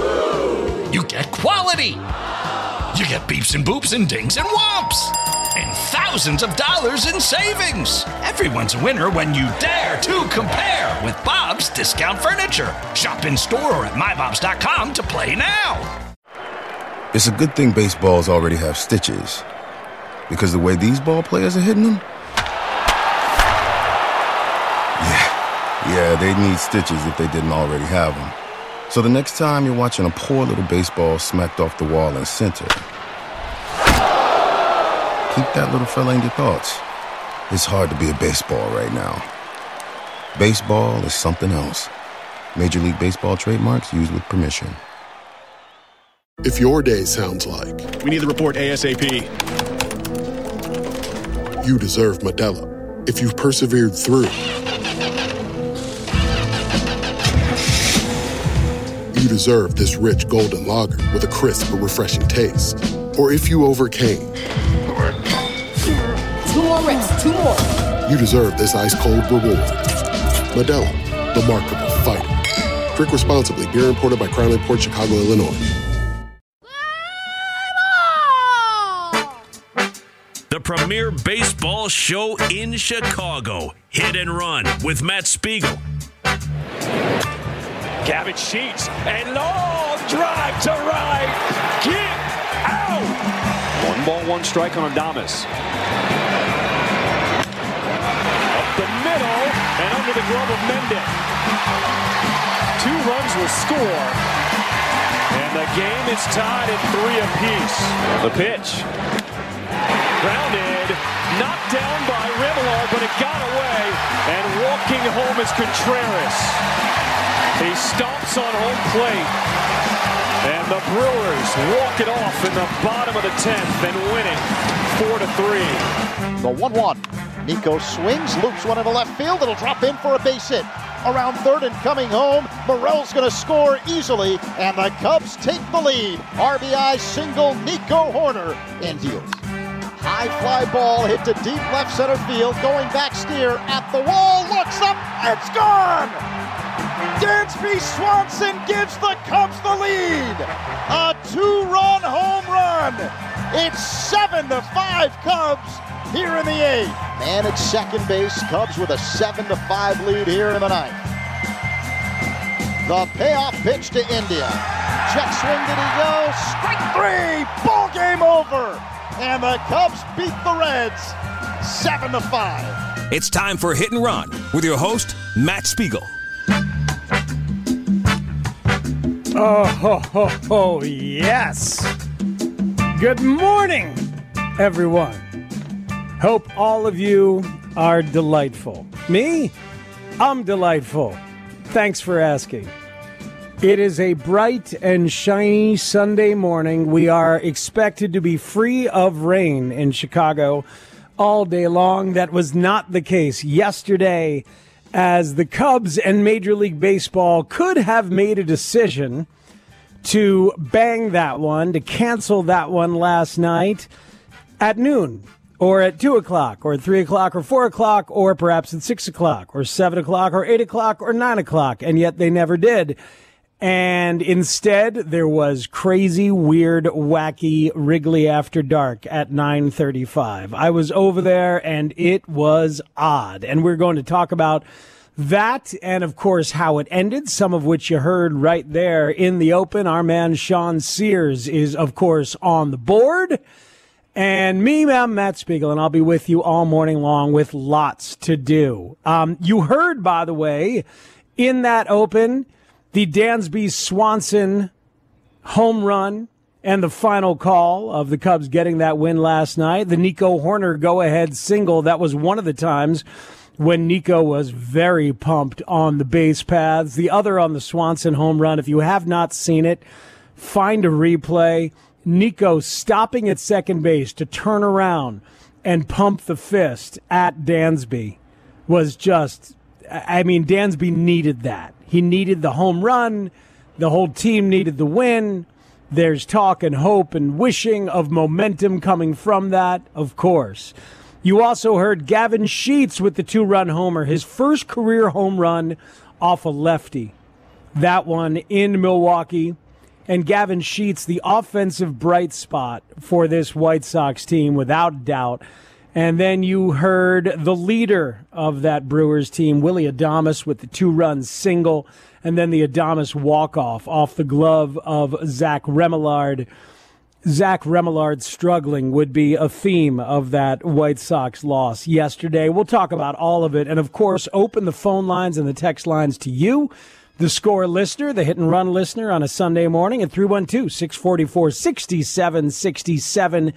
You get quality. You get beeps and boops and dings and whomps. And thousands of dollars in savings. Everyone's a winner when you dare to compare with Bob's Discount Furniture. Shop in store or at my bobs dot com to play now. It's a good thing baseballs already have stitches, because the way these ball players are hitting them, yeah, yeah, they need stitches if they didn't already have them. So the next time you're watching a poor little baseball smacked off the wall in center, keep that little fella in your thoughts. It's hard to be a baseball right now. Baseball is something else. Major League Baseball trademarks used with permission. If your day sounds like we need the report ASAP, you deserve Modelo. If you've persevered through, you deserve this rich golden lager with a crisp but refreshing taste. Or if you overcame, two more reps, two more. You deserve this ice cold reward. Modelo, the mark of a fighter. Drink responsibly. Beer imported by Crown Imports, Chicago, Illinois. The premier baseball show in Chicago. Hit and Run with Matt Spiegel. Gavin Sheets, a long drive to right. Get out. One ball, one strike on Adames. Up the middle and under the glove of Mendez. Two runs will score. And the game is tied at three apiece. The pitch. Grounded, knocked down by Remillard, but it got away. And walking home is Contreras. He stomps on home plate. And the Brewers walk it off in the bottom of the tenth and winning four to three. The one one. Nico swings, loops one into left field. It'll drop in for a base hit. Around third and coming home, Morel's going to score easily, and the Cubs take the lead. R B I single, Nico Hoerner in deals. High fly ball hit to deep left center field. Going back steer at the wall. Looks up. It's gone. Dansby Swanson gives the Cubs the lead. A two-run home run. It's seven to five Cubs here in the eighth. Man at second base. Cubs with a seven to five lead here in the ninth. The payoff pitch to India. Check swing, did he go? Strike three. Ball game over. And the Cubs beat the Reds seven to five. It's time for Hit and Run with your host, Matt Spiegel. Oh, ho, ho, ho, yes. Good morning, everyone. Hope all of you are delightful. Me? I'm delightful. Thanks for asking. It is a bright and shiny Sunday morning. We are expected to be free of rain in Chicago all day long. That was not the case yesterday, as the Cubs and Major League Baseball could have made a decision to bang that one, to cancel that one last night at noon, or at two o'clock, or at three o'clock, or four o'clock, or perhaps at six o'clock, or seven o'clock, or eight o'clock, or nine o'clock, and yet they never did. And instead, there was crazy, weird, wacky Wrigley After Dark at nine thirty-five. I was over there, and it was odd. And we're going to talk about that and, of course, how it ended, some of which you heard right there in the open. Our man Sean Sears is, of course, on the board. And me, I'm Matt Spiegel, and I'll be with you all morning long with lots to do. Um, you heard, by the way, in that open, the Dansby Swanson home run and the final call of the Cubs getting that win last night. The Nico Hoerner go-ahead single, that was one of the times when Nico was very pumped on the base paths. The other on the Swanson home run, if you have not seen it, find a replay. Nico stopping at second base to turn around and pump the fist at Dansby was just, I mean, Dansby needed that. He needed the home run. The whole team needed the win. There's talk and hope and wishing of momentum coming from that, of course. You also heard Gavin Sheets with the two-run homer, his first career home run off a lefty. That one in Milwaukee. And Gavin Sheets, the offensive bright spot for this White Sox team, without doubt. And then you heard the leader of that Brewers team, Willy Adames, with the two-run single, and then the Adames walk-off off the glove of Zach Remillard. Zach Remillard struggling would be a theme of that White Sox loss yesterday. We'll talk about all of it, and, of course, open the phone lines and the text lines to you, the Score listener, the Hit and Run listener on a Sunday morning at three one two, six four four, six seven six seven.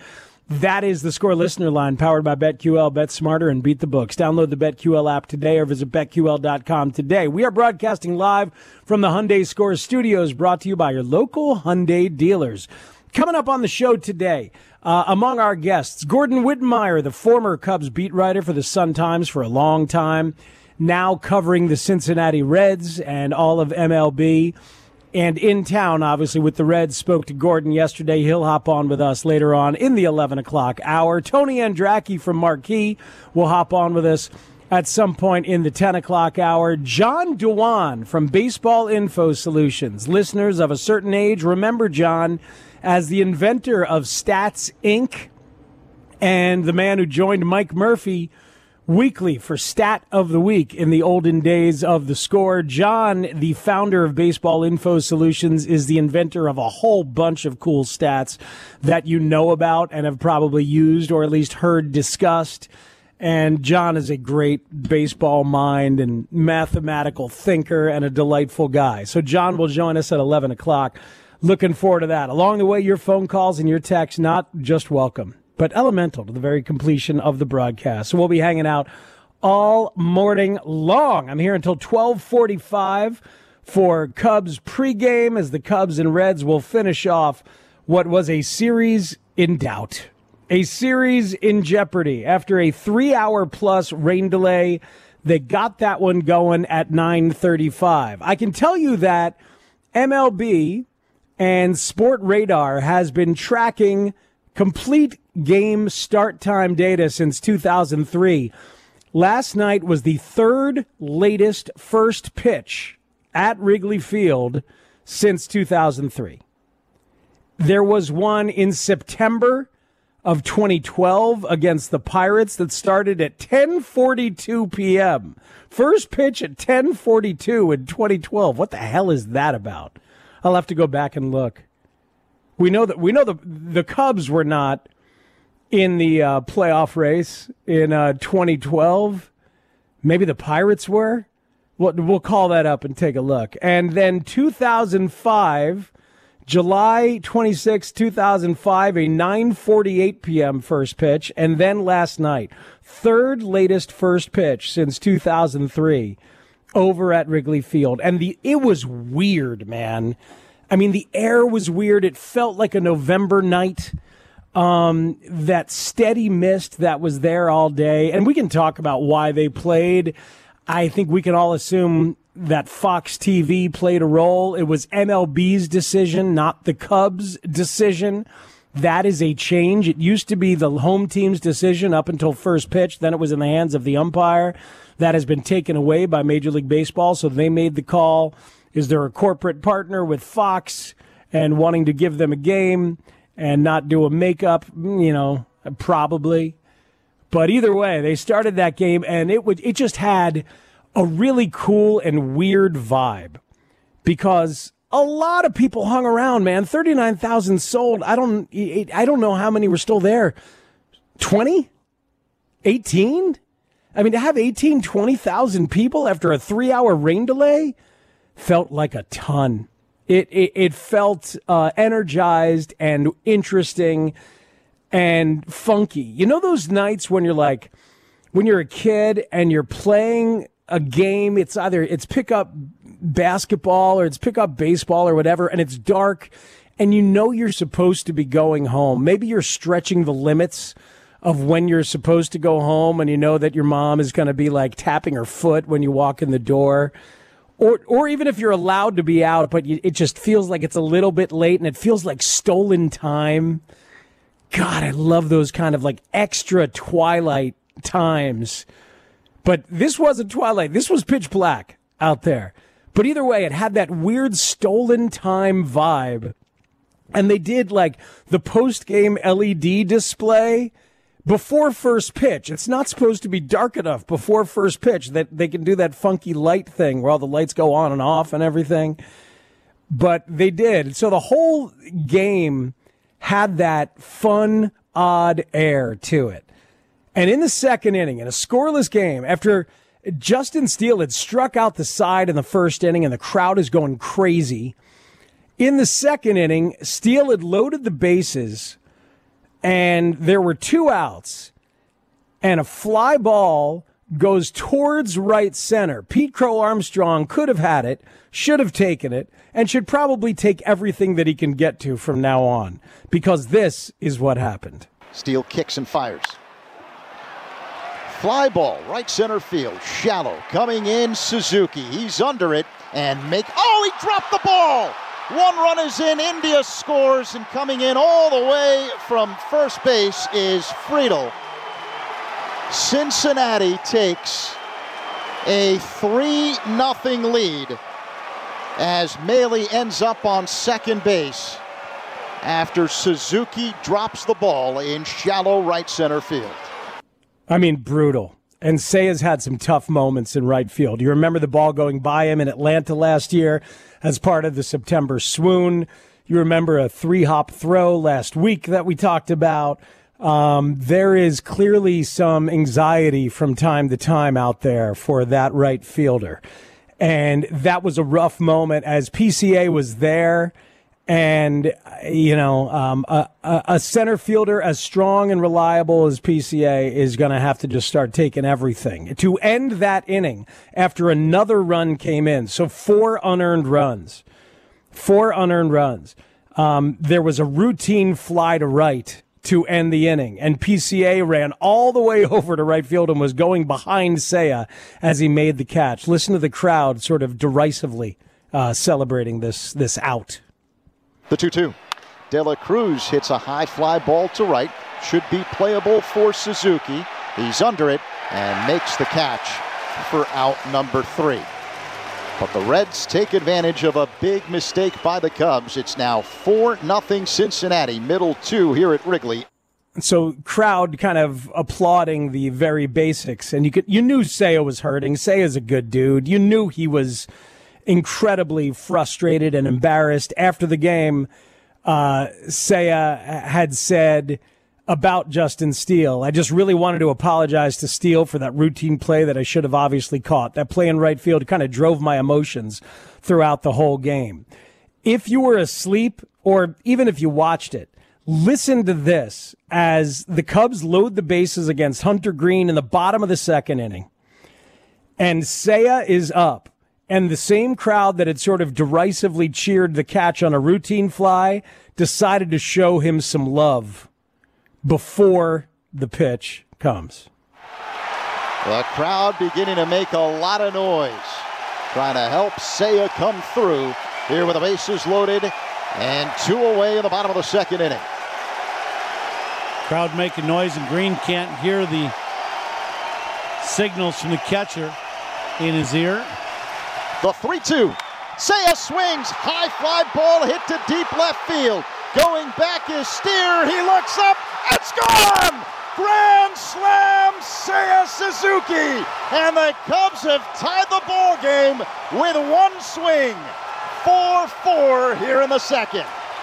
That is the Score listener line, powered by BetQL. Bet smarter and beat the books. Download the BetQL app today or visit bet Q L dot com today. We are broadcasting live from the Hyundai Score studios, brought to you by your local Hyundai dealers. Coming up on the show today, uh, among our guests, Gordon Wittenmyer, the former Cubs beat writer for the Sun-Times for a long time, now covering the Cincinnati Reds and all of M L B. And in town, obviously, with the Reds. Spoke to Gordon yesterday. He'll hop on with us later on in the eleven o'clock hour. Tony Andracki from Marquee will hop on with us at some point in the ten o'clock hour. John Dewan from Baseball Info Solutions. Listeners of a certain age remember John as the inventor of Stats Incorporated and the man who joined Mike Murphy weekly for Stat of the Week in the olden days of the Score. John, the founder of Baseball Info Solutions, is the inventor of a whole bunch of cool stats that you know about and have probably used or at least heard discussed. And John is a great baseball mind and mathematical thinker and a delightful guy. So John will join us at eleven o'clock. Looking forward to that. Along the way, your phone calls and your texts, not just welcome, but elemental to the very completion of the broadcast. So we'll be hanging out all morning long. I'm here until twelve forty-five for Cubs pregame as the Cubs and Reds will finish off what was a series in doubt, a series in jeopardy. After a three-hour plus rain delay, they got that one going at nine thirty-five. I can tell you that M L B and Sport Radar has been tracking complete game start time data since two thousand three. Last night was the third latest first pitch at Wrigley Field since two thousand three. There was one in September of twenty twelve against the Pirates that started at ten forty-two p.m. First pitch at ten forty-two in twenty twelve. What the hell is that about? I'll have to go back and look. We know that we know the the Cubs were not in the uh, playoff race in uh, twenty twelve. Maybe the Pirates were. We'll, we'll call that up and take a look. And then two thousand five, July twenty-sixth, two thousand five, a nine forty-eight p.m. first pitch. And then last night, third latest first pitch since two thousand three over at Wrigley Field. And the it was weird, man. I mean, the air was weird. It felt like a November night. Um, that steady mist that was there all day. And we can talk about why they played. I think we can all assume that Fox T V played a role. It was M L B's decision, not the Cubs' decision. That is a change. It used to be the home team's decision up until first pitch. Then it was in the hands of the umpire. That has been taken away by Major League Baseball. So they made the call. Is there a corporate partner with Fox and wanting to give them a game and not do a makeup? You know, probably. But either way, they started that game, and it would it just had a really cool and weird vibe because a lot of people hung around, man. thirty-nine thousand sold. I don't I don't know how many were still there. twenty? eighteen? I mean, to have eighteen, twenty thousand people after a three-hour rain delay felt like a ton. It it, it felt uh, energized and interesting and funky. You know those nights when you're like, when you're a kid and you're playing a game, it's either it's pick up basketball or it's pick up baseball or whatever, and it's dark and you know you're supposed to be going home. Maybe you're stretching the limits of when you're supposed to go home, and you know that your mom is going to be like tapping her foot when you walk in the door. Or or even if you're allowed to be out, but you, it just feels like it's a little bit late and it feels like stolen time. God, I love those kind of like extra twilight times. But this wasn't twilight. This was pitch black out there. But either way, it had that weird stolen time vibe. And they did like the post-game L E D display before first pitch. It's not supposed to be dark enough before first pitch that they can do that funky light thing where all the lights go on and off and everything. But they did. So the whole game had that fun, odd air to it. And in the second inning, in a scoreless game, after Justin Steele had struck out the side in the first inning and the crowd is going crazy, in the second inning, Steele had loaded the bases and there were two outs, and a fly ball goes towards right center. Pete Crow Armstrong could have had it, should have taken it, and should probably take everything that he can get to from now on, because this is what happened. Steele kicks and fires. Fly ball, right center field, shallow, coming in Suzuki. He's under it, and make, oh, he dropped the ball! One run is in, India scores, and coming in all the way from first base is Friedel. Cincinnati takes a three nothing lead as Maile ends up on second base after Suzuki drops the ball in shallow right center field. I mean, brutal. And Seiya's had some tough moments in right field. You remember the ball going by him in Atlanta last year as part of the September swoon. You remember a three-hop throw last week that we talked about. Um, there is clearly some anxiety from time to time out there for that right fielder. And that was a rough moment as P C A was there. And, you know, um, a, a center fielder as strong and reliable as P C A is going to have to just start taking everything. To end that inning after another run came in, so four unearned runs, four unearned runs. Um, there was a routine fly to right to end the inning, and P C A ran all the way over to right field and was going behind Seiya as he made the catch. Listen to the crowd sort of derisively uh, celebrating this this out. The two two. De La Cruz hits a high fly ball to right. Should be playable for Suzuki. He's under it and makes the catch for out number three. But the Reds take advantage of a big mistake by the Cubs. It's now four nothing Cincinnati, middle two here at Wrigley. So crowd kind of applauding the very basics. And you could you knew Seiya was hurting. Seiya's a good dude. You knew he was incredibly frustrated and embarrassed. After the game, uh, Seiya had said about Justin Steele, I just really wanted to apologize to Steele for that routine play that I should have obviously caught. That play in right field kind of drove my emotions throughout the whole game. If you were asleep, or even if you watched it, listen to this as the Cubs load the bases against Hunter Green in the bottom of the second inning. And Seiya is up. And the same crowd that had sort of derisively cheered the catch on a routine fly decided to show him some love before the pitch comes. The crowd beginning to make a lot of noise, trying to help Seiya come through here with the bases loaded and two away in the bottom of the second inning. Crowd making noise, and Green can't hear the signals from the catcher in his ear. The three two. Seiya swings. High fly ball hit to deep left field. Going back is Steer. He looks up. It's gone! Grand slam, Seiya Suzuki. And the Cubs have tied the ball game with one swing. four four here in the second.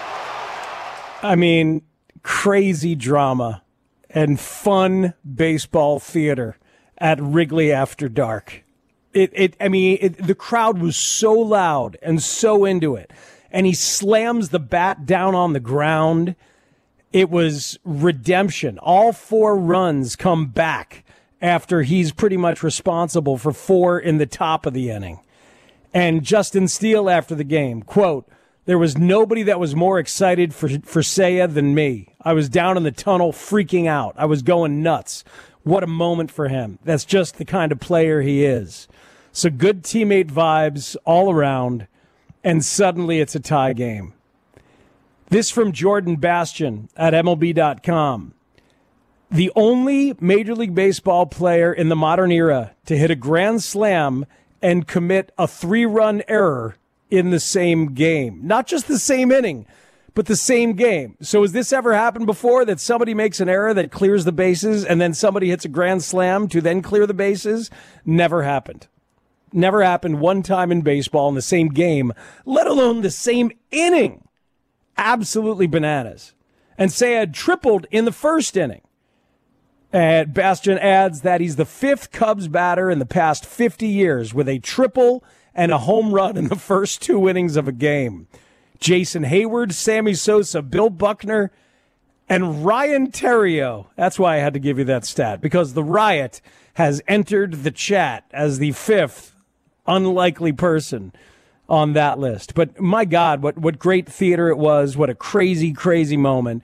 I mean, crazy drama and fun baseball theater at Wrigley after dark. It, it, I mean, it, the crowd was so loud and so into it. And he slams the bat down on the ground. It was redemption. All four runs come back after he's pretty much responsible for four in the top of the inning. And Justin Steele after the game, quote, "There was nobody that was more excited for, for Seiya than me. I was down in the tunnel freaking out. I was going nuts. What a moment for him. That's just the kind of player he is." So good teammate vibes all around, and suddenly it's a tie game. This from Jordan Bastian at M L B dot com. The only Major League Baseball player in the modern era to hit a grand slam and commit a three-run error in the same game. Not just the same inning, but the same game. So has this ever happened before, that somebody makes an error that clears the bases and then somebody hits a grand slam to then clear the bases? Never happened. Never happened one time in baseball in the same game, let alone the same inning. Absolutely bananas. And Seiya had tripled in the first inning. And Bastian adds that he's the fifth Cubs batter in the past fifty years with a triple and a home run in the first two innings of a game. Jason Hayward, Sammy Sosa, Bill Buckner, And Ryan Terrio, that's why I had to give you that stat, because the Riot has entered the chat as the fifth unlikely person on that list. But my God, what, what great theater it was. What a crazy, crazy moment.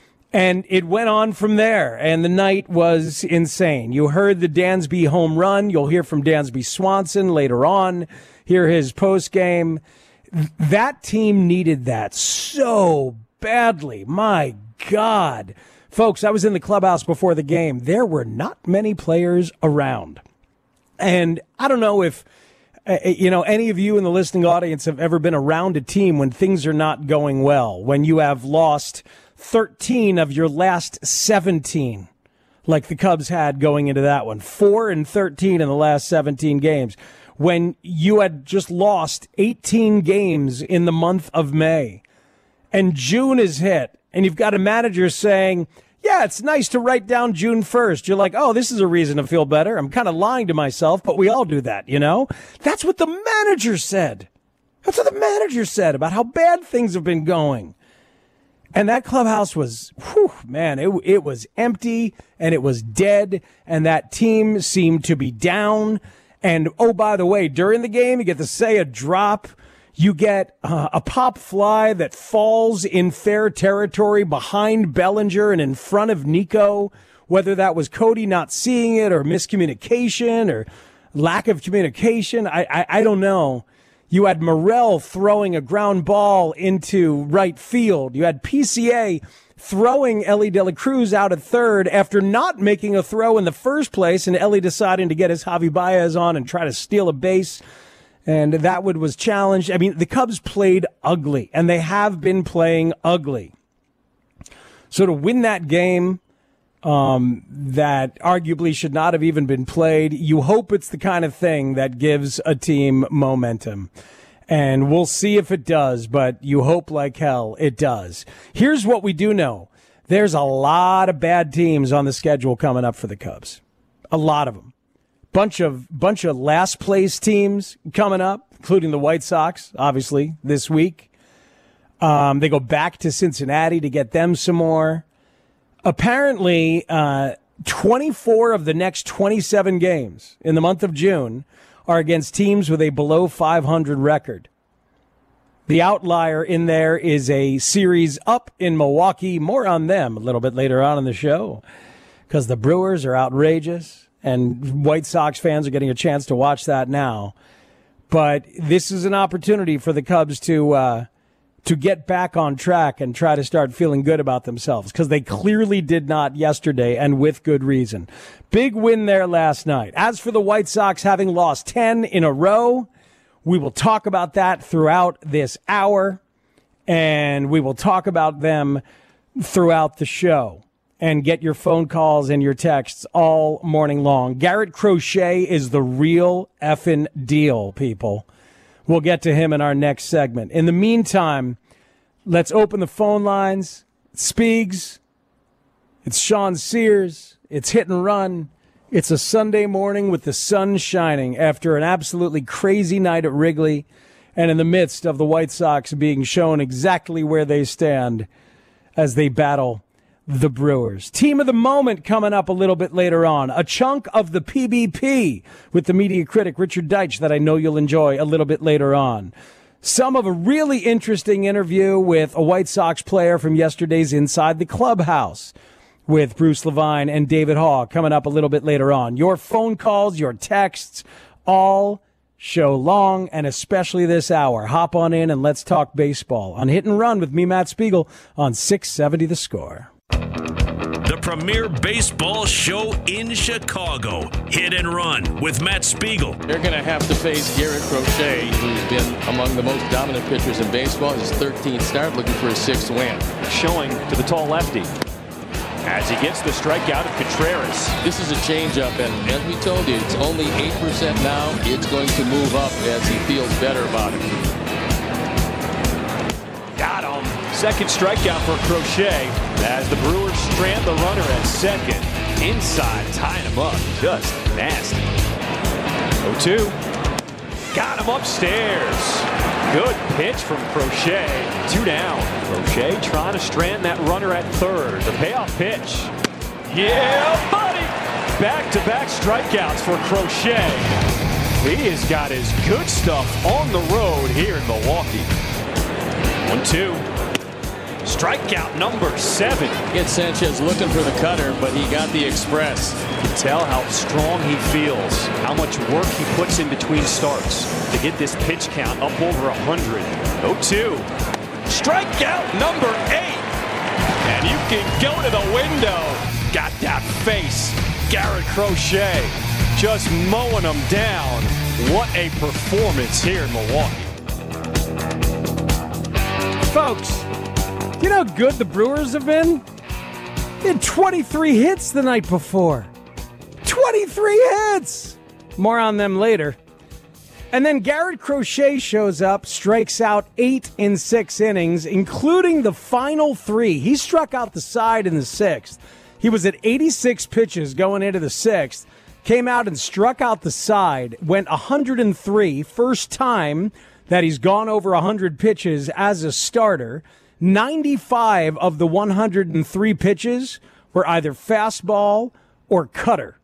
And it went on from there, and the night was insane. You heard the Dansby home run. You'll hear from Dansby Swanson later on, hear his postgame. That team needed that so badly. My God. Folks, I was in the clubhouse before the game. There were not many players around. And I don't know if, uh, you know, any of you in the listening audience have ever been around a team when things are not going well, when you have lost thirteen of your last seventeen, like the Cubs had going into that one. four and thirteen in the last seventeen games. When you had just lost eighteen games in the month of May, and June is hit, and you've got a manager saying, yeah, it's nice to write down June first. You're like, oh, this is a reason to feel better. I'm kind of lying to myself, but we all do that, you know? That's what the manager said. That's what the manager said about how bad things have been going. And that clubhouse was, whew, man, it, it was empty, and it was dead, and that team seemed to be down. And, oh, by the way, during the game, you get to say a drop. You get uh, a pop fly that falls in fair territory behind Bellinger and in front of Nico, whether that was Cody not seeing it or miscommunication or lack of communication. I, I, I don't know. You had Morel throwing a ground ball into right field. You had P C A throwing Ellie De La Cruz out at third after not making a throw in the first place, and Ellie deciding to get his Javi Baez on and try to steal a base. And that one was challenged. I mean, the Cubs played ugly, and they have been playing ugly. So to win that game um, that arguably should not have even been played, you hope it's the kind of thing that gives a team momentum. And we'll see if it does, but you hope like hell it does. Here's what we do know. There's a lot of bad teams on the schedule coming up for the Cubs. A lot of them. Bunch of bunch of last place teams coming up, including the White Sox, obviously, this week. Um, they go back to Cincinnati to get them some more. Apparently, uh, twenty-four of the next twenty-seven games in the month of June are against teams with a below five hundred record. The outlier in there is a series up in Milwaukee. More on them a little bit later on in the show, because the Brewers are outrageous. And White Sox fans are getting a chance to watch that now. But this is an opportunity for the Cubs to uh, to get back on track and try to start feeling good about themselves, because they clearly did not yesterday, and with good reason. Big win there last night. As for the White Sox having lost ten in a row, we will talk about that throughout this hour, and we will talk about them throughout the show. And get your phone calls and your texts all morning long. Garrett Crochet is the real effing deal, people. We'll get to him in our next segment. In the meantime, let's open the phone lines. It's Speegs. It's Sean Sears. It's Hit and Run. It's a Sunday morning with the sun shining after an absolutely crazy night at Wrigley, and in the midst of the White Sox being shown exactly where they stand as they battle the Brewers. Team of the moment coming up a little bit later on. A chunk of the P B P with the media critic Richard Deitch that I know you'll enjoy a little bit later on. Some of a really interesting interview with a White Sox player from yesterday's Inside the Clubhouse with Bruce Levine and David Haugh coming up a little bit later on. Your phone calls, your texts, all show long, and especially this hour. Hop on in and let's talk baseball on Hit and Run with me, Matt Spiegel, on six seventy The Score. The premier baseball show in Chicago. Hit and Run with Matt Spiegel. They're going to have to face Garrett Crochet, who's been among the most dominant pitchers in baseball. His thirteenth start, looking for his sixth win. Showing to the tall lefty as he gets the strikeout of Contreras. This is a changeup, and as we told you, it's only eight percent now. It's going to move up as he feels better about it. Got him. Second strikeout for Crochet as the Brewers strand the runner at second. Inside, tying him up. Just nasty. oh two. Got him upstairs. Good pitch from Crochet. Two down. Crochet trying to strand that runner at third. The payoff pitch. Yeah, buddy! Back-to-back strikeouts for Crochet. He has got his good stuff on the road here in Milwaukee. one two. Strikeout number seven. Get Sanchez looking for the cutter, but he got the express. You can tell how strong he feels, how much work he puts in between starts to get this pitch count up over one hundred. oh two. Strikeout number eight. And you can go to the window. Got that face. Garrett Crochet just mowing them down. What a performance here in Milwaukee. Folks, you know how good the Brewers have been? They had twenty-three hits the night before. twenty-three hits! More on them later. And then Garrett Crochet shows up, strikes out eight in six innings, including the final three. He struck out the side in the sixth. He was at eighty-six pitches going into the sixth. Came out and struck out the side, went one hundred three, first time that he's gone over one hundred pitches as a starter. ninety-five of the one hundred three pitches were either fastball or cutter.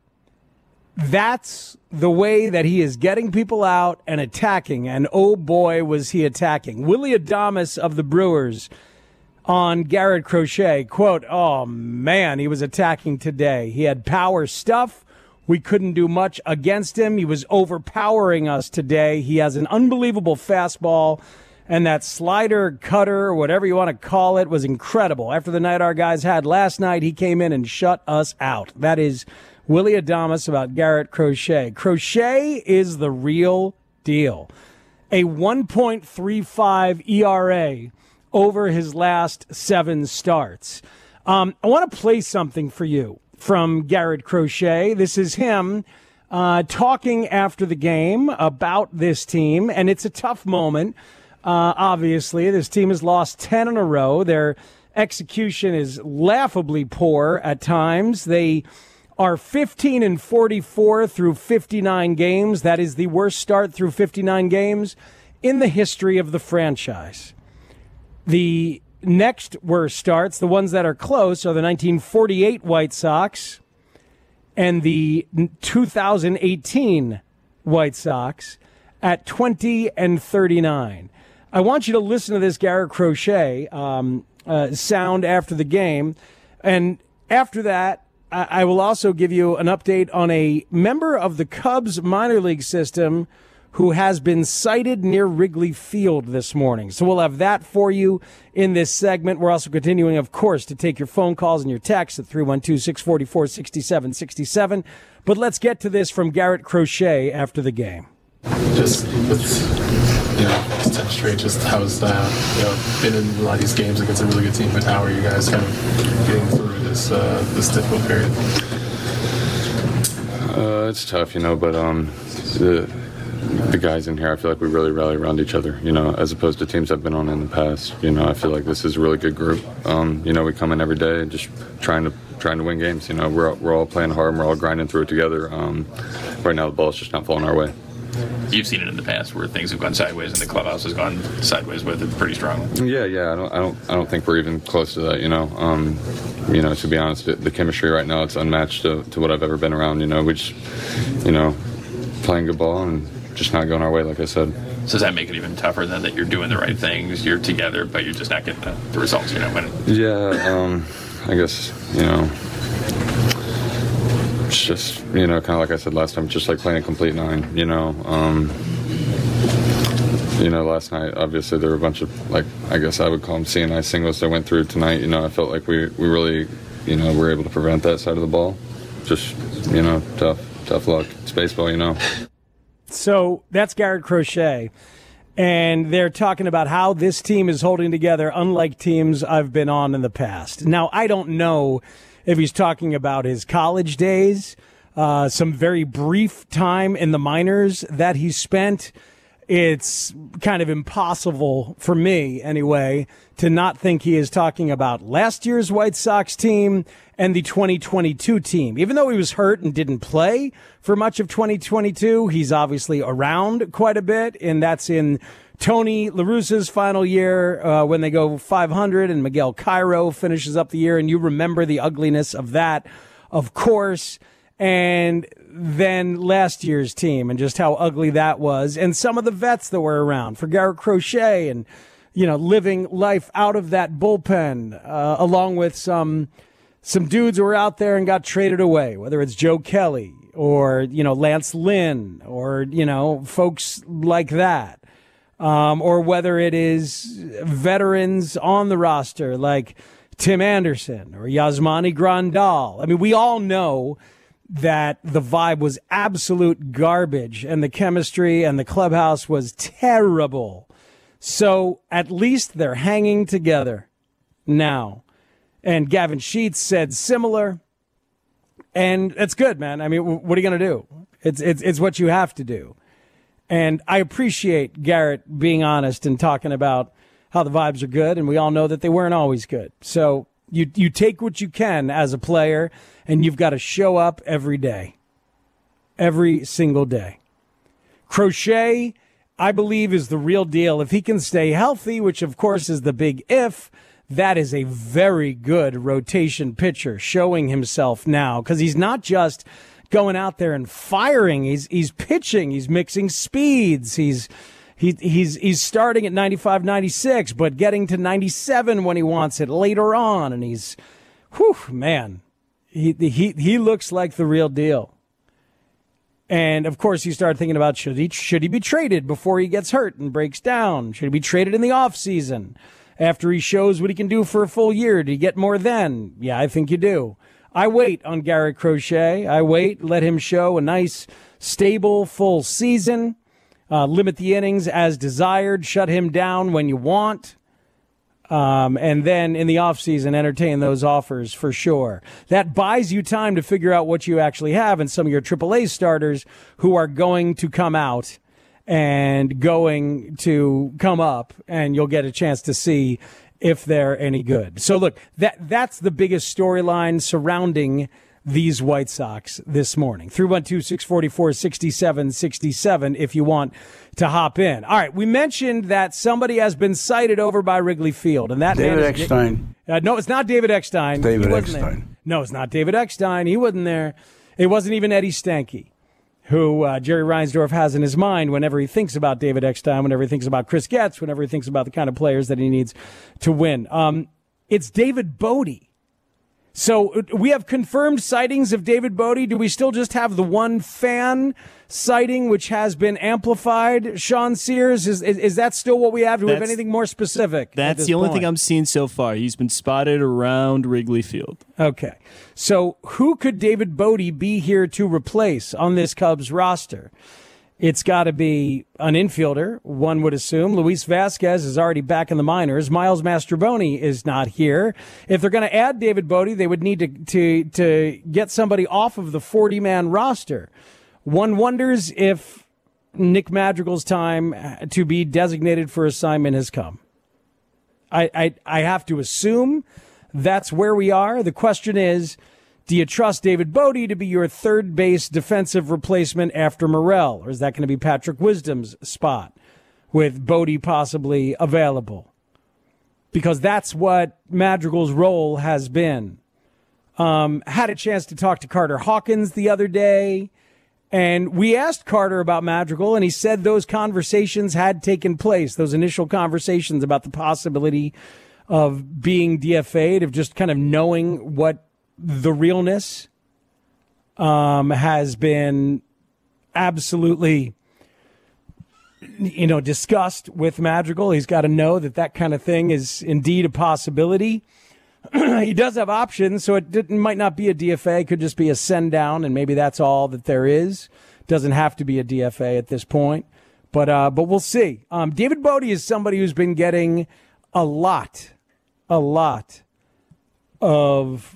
That's the way that he is getting people out and attacking, and oh boy was he attacking. Willy Adames of the Brewers on Garrett Crochet, quote, "Oh man, he was attacking today. He had power stuff. We couldn't do much against him. He was overpowering us today. He has an unbelievable fastball, and that slider, cutter, whatever you want to call it, was incredible. After the night our guys had last night, he came in and shut us out." That is Willy Adames about Garrett Crochet. Crochet is the real deal. A one point three five E R A over his last seven starts. Um, I want to play something for you from Garrett Crochet. This is him uh, talking after the game about this team, and it's a tough moment. Uh, obviously, this team has lost ten in a row. Their execution is laughably poor at times. They are fifteen and forty-four through fifty-nine games. That is the worst start through fifty-nine games in the history of the franchise. The next worst starts, the ones that are close, are the nineteen forty-eight White Sox and the two thousand eighteen White Sox at twenty and thirty-nine. I want you to listen to this Garrett Crochet um, uh, sound after the game. And after that, I, I will also give you an update on a member of the Cubs minor league system who has been sighted near Wrigley Field this morning. So we'll have that for you in this segment. We're also continuing, of course, to take your phone calls and your texts at three one two, six four four, six seven six seven. But let's get to this from Garrett Crochet after the game. Just with, you know, it's ten straight, just how is that, you know, been in a lot of these games against a really good team, but how are you guys kind of getting through this, uh, this difficult period? Uh, it's tough, you know, but um, the the guys in here, I feel like we really rally around each other, you know, as opposed to teams I've been on in the past. You know, I feel like this is a really good group. Um, you know, we come in every day just trying to trying to win games. You know, we're we're all playing hard and we're all grinding through it together. Um, right now, the ball's just not falling our way. You've seen it in the past where things have gone sideways and the clubhouse has gone sideways with it pretty strongly. Yeah, yeah. I don't, I don't, I don't think we're even close to that. You know, um, you know. To be honest, the, the chemistry right now, it's unmatched to, to what I've ever been around. You know, we just, you know, playing good ball and just not going our way, like I said. So does that make it even tougher then that you're doing the right things, you're together, but you're just not getting the, the results you're not winning? Yeah, um, I guess, you know, it's just, you know, kind of like I said last time, just like playing a complete nine, you know. Um, you know, last night, obviously, there were a bunch of, like, I guess I would call them C N I singles that went through tonight. You know, I felt like we, we really, you know, were able to prevent that side of the ball. Just, you know, tough, tough luck. It's baseball, you know. So that's Garrett Crochet, and they're talking about how this team is holding together unlike teams I've been on in the past. Now, I don't know if he's talking about his college days, uh, some very brief time in the minors that he spent. It's kind of impossible for me, anyway, to not think he is talking about last year's White Sox team and the twenty twenty-two team. Even though he was hurt and didn't play for much of twenty twenty-two, he's obviously around quite a bit, and that's in Tony La Russa's final year uh, when they go five hundred, and Miguel Cairo finishes up the year, and you remember the ugliness of that, of course. And then last year's team and just how ugly that was, and some of the vets that were around for Garrett Crochet, and you know, living life out of that bullpen, uh, along with some some dudes who were out there and got traded away, whether it's Joe Kelly or, you know, Lance Lynn or, you know, folks like that, um, or whether it is veterans on the roster like Tim Anderson or Yasmani Grandal. I mean, we all know that the vibe was absolute garbage and the chemistry and the clubhouse was terrible. So at least they're hanging together now. And Gavin Sheets said similar. And that's good, man. I mean, what are you going to do? It's, it's, it's what you have to do. And I appreciate Garrett being honest and talking about how the vibes are good. And we all know that they weren't always good. So you, you take what you can as a player, and you've got to show up every day. Every single day. Crochet, I believe, is the real deal. If he can stay healthy, which of course is the big if, that is a very good rotation pitcher showing himself now, because he's not just going out there and firing. He's he's pitching. He's mixing speeds. He's he he's he's starting at ninety-five, ninety-six, but getting to ninety-seven when he wants it later on. And he's, whew, man, he he he looks like the real deal. And, of course, you start thinking about, should he, should he be traded before he gets hurt and breaks down? Should he be traded in the offseason after he shows what he can do for a full year? Do you get more then? Yeah, I think you do. I wait on Garrett Crochet. I wait, let him show a nice, stable, full season, uh, limit the innings as desired, shut him down when you want. Um, and then in the offseason, entertain those offers for sure. That buys you time to figure out what you actually have and some of your triple A starters who are going to come out and going to come up, and you'll get a chance to see if they're any good. So, look, that that's the biggest storyline surrounding these White Sox this morning. three one two, six four four, six seven six seven if you want to hop in. All right, we mentioned that somebody has been cited over by Wrigley Field, and that David man is, Eckstein. Uh, no, it's not David Eckstein. It's David He wasn't Eckstein. there. No, it's not David Eckstein. He wasn't there. It wasn't even Eddie Stanky, who uh, Jerry Reinsdorf has in his mind whenever he thinks about David Eckstein, whenever he thinks about Chris Getz, whenever he thinks about the kind of players that he needs to win. Um, it's David Bodie. So we have confirmed sightings of David Bodie. Do we still just have the one fan sighting, which has been amplified? Sean Sears, is is, is that still what we have? Do we have anything more specific? That's the only point? thing I'm seeing so far. He's been spotted around Wrigley Field. Okay. So who could David Bodie be here to replace on this Cubs roster? It's got to be an infielder, one would assume. Luis Vasquez is already back in the minors. Miles Mastrobuoni is not here. If they're going to add David Bodie, they would need to, to, to get somebody off of the forty-man roster. One wonders if Nick Madrigal's time to be designated for assignment has come. I, I, I have to assume that's where we are. The question is, do you trust David Bodie to be your third base defensive replacement after Morel? Or is that going to be Patrick Wisdom's spot with Bodie possibly available? Because that's what Madrigal's role has been. Um, had a chance to talk to Carter Hawkins the other day, and we asked Carter about Madrigal, and he said those conversations had taken place, those initial conversations about the possibility of being D F A'd, of just kind of knowing what the realness um, has been absolutely, you know, discussed with Madrigal. He's got to know that that kind of thing is indeed a possibility. He does have options, so it didn't, might not be a D F A. It could just be a send down, and maybe that's all that there is. Doesn't have to be a D F A at this point, but uh, but we'll see. Um, David Bodie is somebody who's been getting a lot, a lot of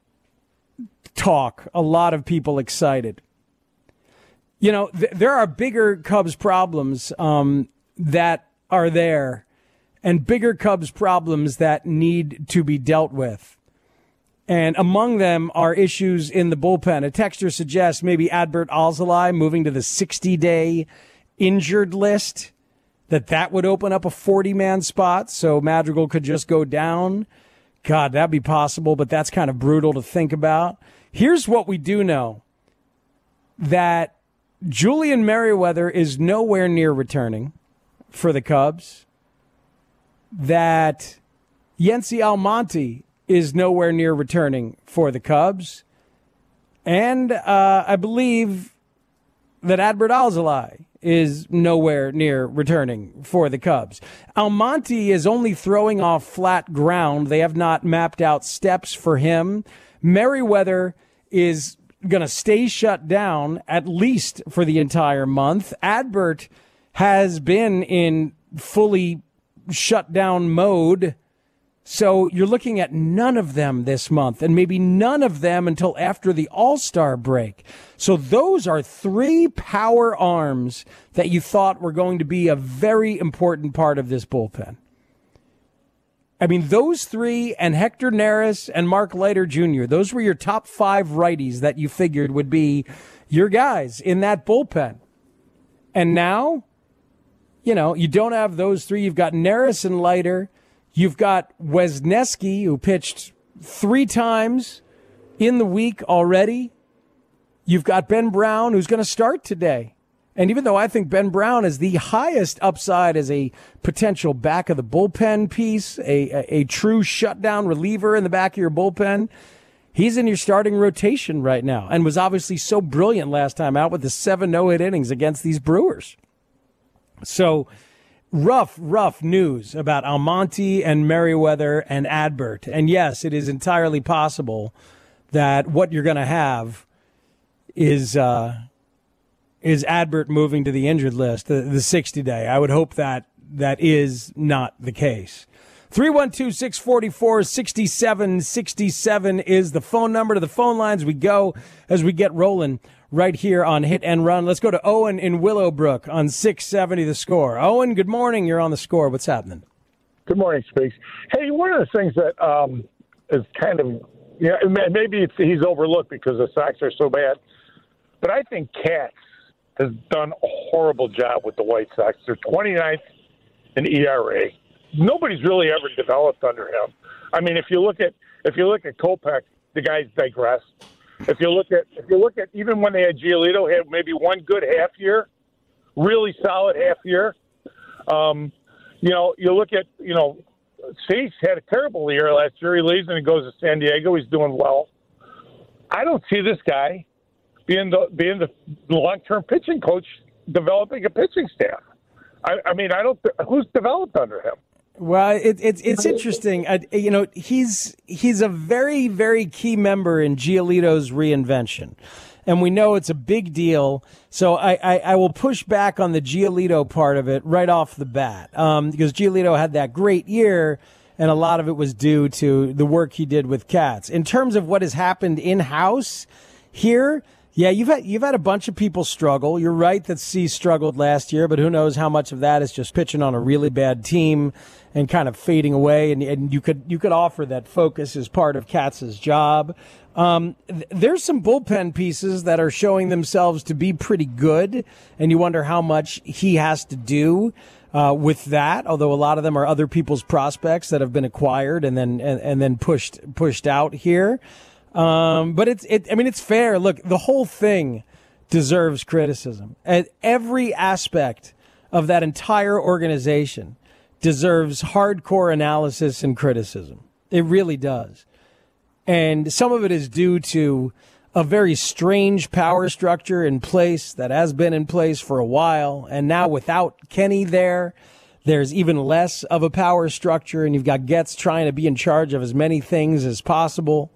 talk, a lot of people excited. You know, th- there are bigger Cubs problems um, that are there, and bigger Cubs problems that need to be dealt with. And among them are issues in the bullpen. A texter suggests maybe Adbert Alzolay moving to the sixty-day injured list that that would open up a forty-man spot so Madrigal could just go down. God, that'd be possible, but that's kind of brutal to think about. Here's what we do know, that Julian Merriweather is nowhere near returning for the Cubs, that Yency Almonte is nowhere near returning for the Cubs, and uh, I believe that Adbert Alzolay is nowhere near returning for the Cubs. Almonte is only throwing off flat ground. They have not mapped out steps for him. Merriweather is going to stay shut down at least for the entire month. Adbert has been in fully shut down mode. So you're looking at none of them this month, and maybe none of them until after the All-Star break. So those are three power arms that you thought were going to be a very important part of this bullpen. I mean, those three and Hector Neris and Mark Leiter Junior, those were your top five righties that you figured would be your guys in that bullpen. And now, you know, you don't have those three. You've got Neris and Leiter. You've got Wesneski, who pitched three times in the week already. You've got Ben Brown, who's going to start today. And even though I think Ben Brown is the highest upside as a potential back of the bullpen piece, a, a, a true shutdown reliever in the back of your bullpen, he's in your starting rotation right now and was obviously so brilliant last time out with the seven no-hit innings against these Brewers. So rough, rough news about Almonte and Merriweather and Adbert. And yes, it is entirely possible that what you're going to have is uh, is Adbert moving to the injured list, the, the sixty-day. I would hope that that is not the case. three one two, six four four, six seven six seven is the phone number. To the phone lines we go as we get rolling right here on Hit and Run. Let's go to Owen in Willowbrook on six seventy The Score. Owen, good morning. You're on The Score. What's happening? Good morning, Speaks. Hey, one of the things that um, is kind of, you know, maybe it's, he's overlooked because the Sox are so bad, but I think Katz has done a horrible job with the White Sox. They're twenty-ninth in E R A. Nobody's really ever developed under him. I mean, if you look at if you look at Kopech, the guy's digressed. If you look at if you look at even when they had Giolito, had maybe one good half year, really solid half year. Um, you know, you look at you know, Cease had a terrible year last year. He leaves and he goes to San Diego. He's doing well. I don't see this guy being the being the long-term pitching coach, developing a pitching staff. I, I mean, I don't. Who's developed under him? Well, it, it, it's interesting. I, you know, he's he's a very, very key member in Giolito's reinvention. And we know it's a big deal. So I, I, I will push back on the Giolito part of it right off the bat, um, because Giolito had that great year, and a lot of it was due to the work he did with Katz. In terms of what has happened in-house here, yeah, you've had you've had a bunch of people struggle. You're right that C struggled last year, but who knows how much of that is just pitching on a really bad team and kind of fading away. And, and you could you could offer that focus as part of Katz's job. Um, th- there's some bullpen pieces that are showing themselves to be pretty good, and you wonder how much he has to do uh, with that. Although a lot of them are other people's prospects that have been acquired and then and, and then pushed pushed out here. Um, but it's, it, I mean, it's fair. Look, the whole thing deserves criticism. And every aspect of that entire organization deserves hardcore analysis and criticism. It really does. And some of it is due to a very strange power structure in place that has been in place for a while. And now without Kenny there, there's even less of a power structure. And you've got Getz trying to be in charge of as many things as possible.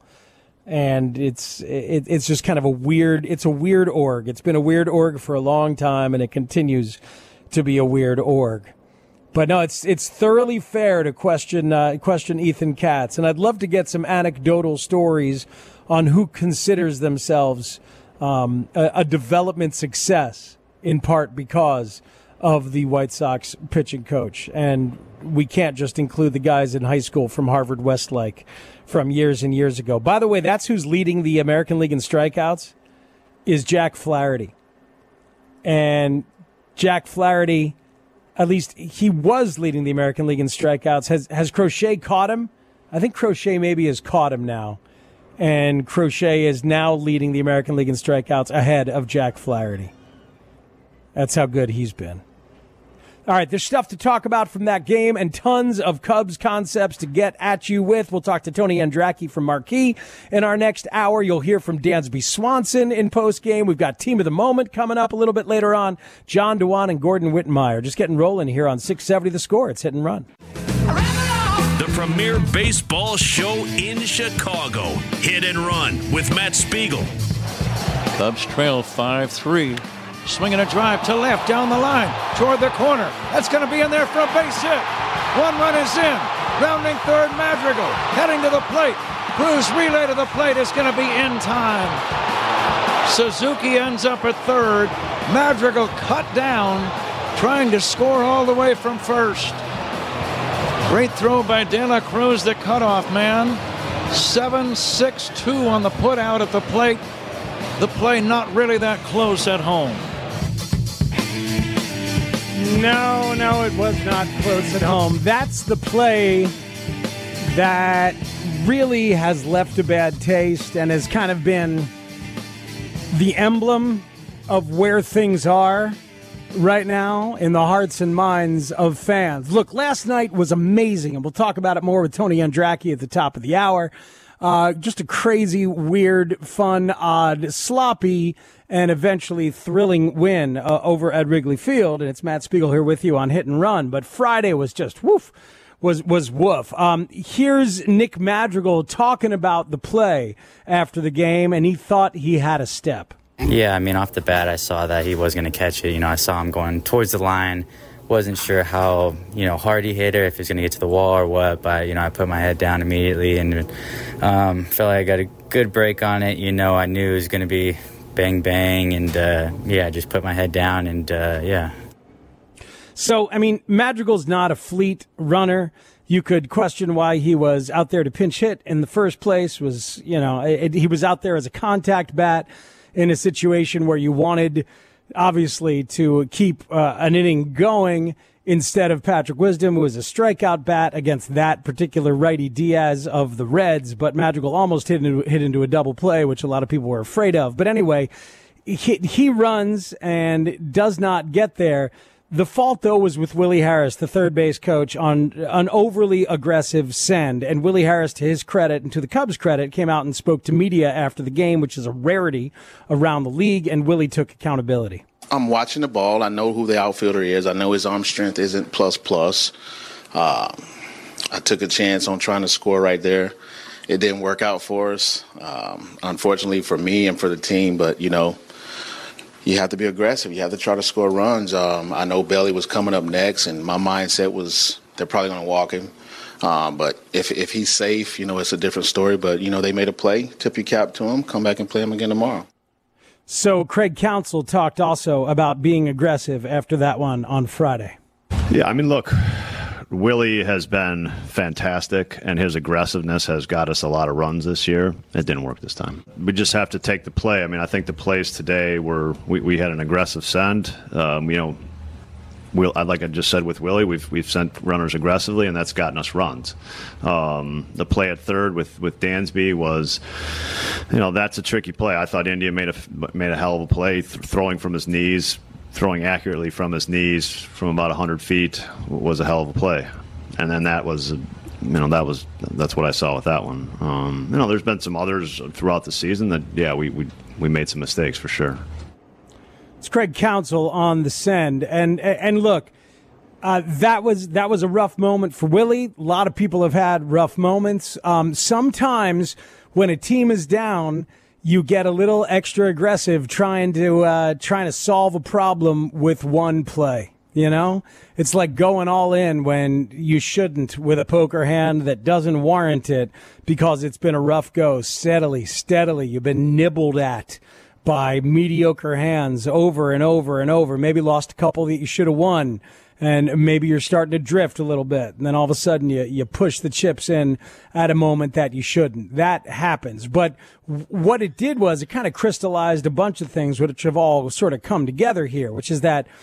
And it's it, it's just kind of a weird, it's a weird org. It's been a weird org for a long time, and it continues to be a weird org. But no, it's it's thoroughly fair to question uh, question Ethan Katz, and I'd love to get some anecdotal stories on who considers themselves um, a, a development success, in part because of the White Sox pitching coach. And we can't just include the guys in high school from Harvard Westlake from years and years ago. By the way, that's who's leading the American League in strikeouts, is Jack Flaherty. And Jack Flaherty At least he was leading the American League in strikeouts. Has has Crochet caught him? I think Crochet maybe has caught him now. And Crochet is now leading the American League in strikeouts ahead of Jack Flaherty. That's how good he's been. All right, there's stuff to talk about from that game and tons of Cubs concepts to get at you with. We'll talk to Tony Andracki from Marquee in our next hour. You'll hear from Dansby Swanson in postgame. We've got Team of the Moment coming up a little bit later on. John Dewan and Gordon Wittenmeyer just getting rolling here on six seventy The Score. It's Hit and Run. The premier baseball show in Chicago. Hit and Run with Matt Spiegel. Cubs trail five three. Swinging a drive to left down the line toward the corner. That's going to be in there for a base hit. One run is in. Rounding third, Madrigal heading to the plate. Cruz relay to the plate is going to be in time. Suzuki ends up at third. Madrigal cut down, trying to score all the way from first. Great throw by De La Cruz, the cutoff man. seven six two on the put out at the plate. The play not really that close at home. No, no, it was not close at home. That's the play that really has left a bad taste and has kind of been the emblem of where things are right now in the hearts and minds of fans. Look, last night was amazing, and we'll talk about it more with Tony Andracki at the top of the hour. Uh, just a crazy, weird, fun, odd, sloppy, and eventually thrilling win uh, over at Wrigley Field. And it's Matt Spiegel here with you on Hit and Run. But Friday was just woof, was was woof. Um, here's Nick Madrigal talking about the play after the game, and he thought he had a step. Yeah, I mean, off the bat, I saw that he was going to catch it. You know, I saw him going towards the line. Wasn't sure how, you know, hard he hit it, if he's going to get to the wall or what, but, you know, I put my head down immediately and um, felt like I got a good break on it. You know, I knew it was going to be bang, bang, and, uh, yeah, I just put my head down and, uh, yeah. So, I mean, Madrigal's not a fleet runner. You could question why he was out there to pinch hit in the first place. Was, you know, it, he was out there as a contact bat in a situation where you wanted obviously to keep uh, an inning going instead of Patrick Wisdom, who was a strikeout bat against that particular righty Diaz of the Reds. But Madrigal almost hit into, hit into a double play, which a lot of people were afraid of. But anyway, he, he runs and does not get there. The fault, though, was with Willie Harris, the third base coach, on an overly aggressive send. And Willie Harris, to his credit and to the Cubs' credit, came out and spoke to media after the game, which is a rarity around the league, and Willie took accountability. I'm watching the ball. I know who the outfielder is. I know his arm strength isn't plus plus. Uh, I took a chance on trying to score right there. It didn't work out for us, um, unfortunately for me and for the team, but, you know, you have to be aggressive. You have to try to score runs. Um, I know Bailey was coming up next, and my mindset was they're probably going to walk him. Um, but if if he's safe, you know, it's a different story. But, you know, they made a play. Tip your cap to him. Come back and play him again tomorrow. So Craig Counsell talked also about being aggressive after that one on Friday. Yeah, I mean, look, Willie has been fantastic, and his aggressiveness has got us a lot of runs this year. It didn't work this time. We just have to take the play. I mean, I think the plays today were we, we had an aggressive send. Um, you know, we'll, like I just said with Willie, we've we've sent runners aggressively, and that's gotten us runs. Um, the play at third with, with Dansby was, you know, that's a tricky play. I thought India made a made a hell of a play, th- throwing from his knees. Throwing accurately from his knees from about one hundred feet was a hell of a play. And then that was, you know, that was, that's what I saw with that one. Um, you know, there's been some others throughout the season that, yeah, we, we, we made some mistakes for sure. It's Craig Counsell on the send. And, and look, uh, that was, that was a rough moment for Willie. A lot of people have had rough moments. Um, sometimes when a team is down, you get a little extra aggressive trying to uh, trying to solve a problem with one play. You know, it's like going all in when you shouldn't with a poker hand that doesn't warrant it because it's been a rough go. Steadily, steadily, you've been nibbled at by mediocre hands over and over and over. Maybe lost a couple that you should have won. And maybe you're starting to drift a little bit. And then all of a sudden you, you push the chips in at a moment that you shouldn't. That happens. But what it did was it kind of crystallized a bunch of things which have all sort of come together here, which is that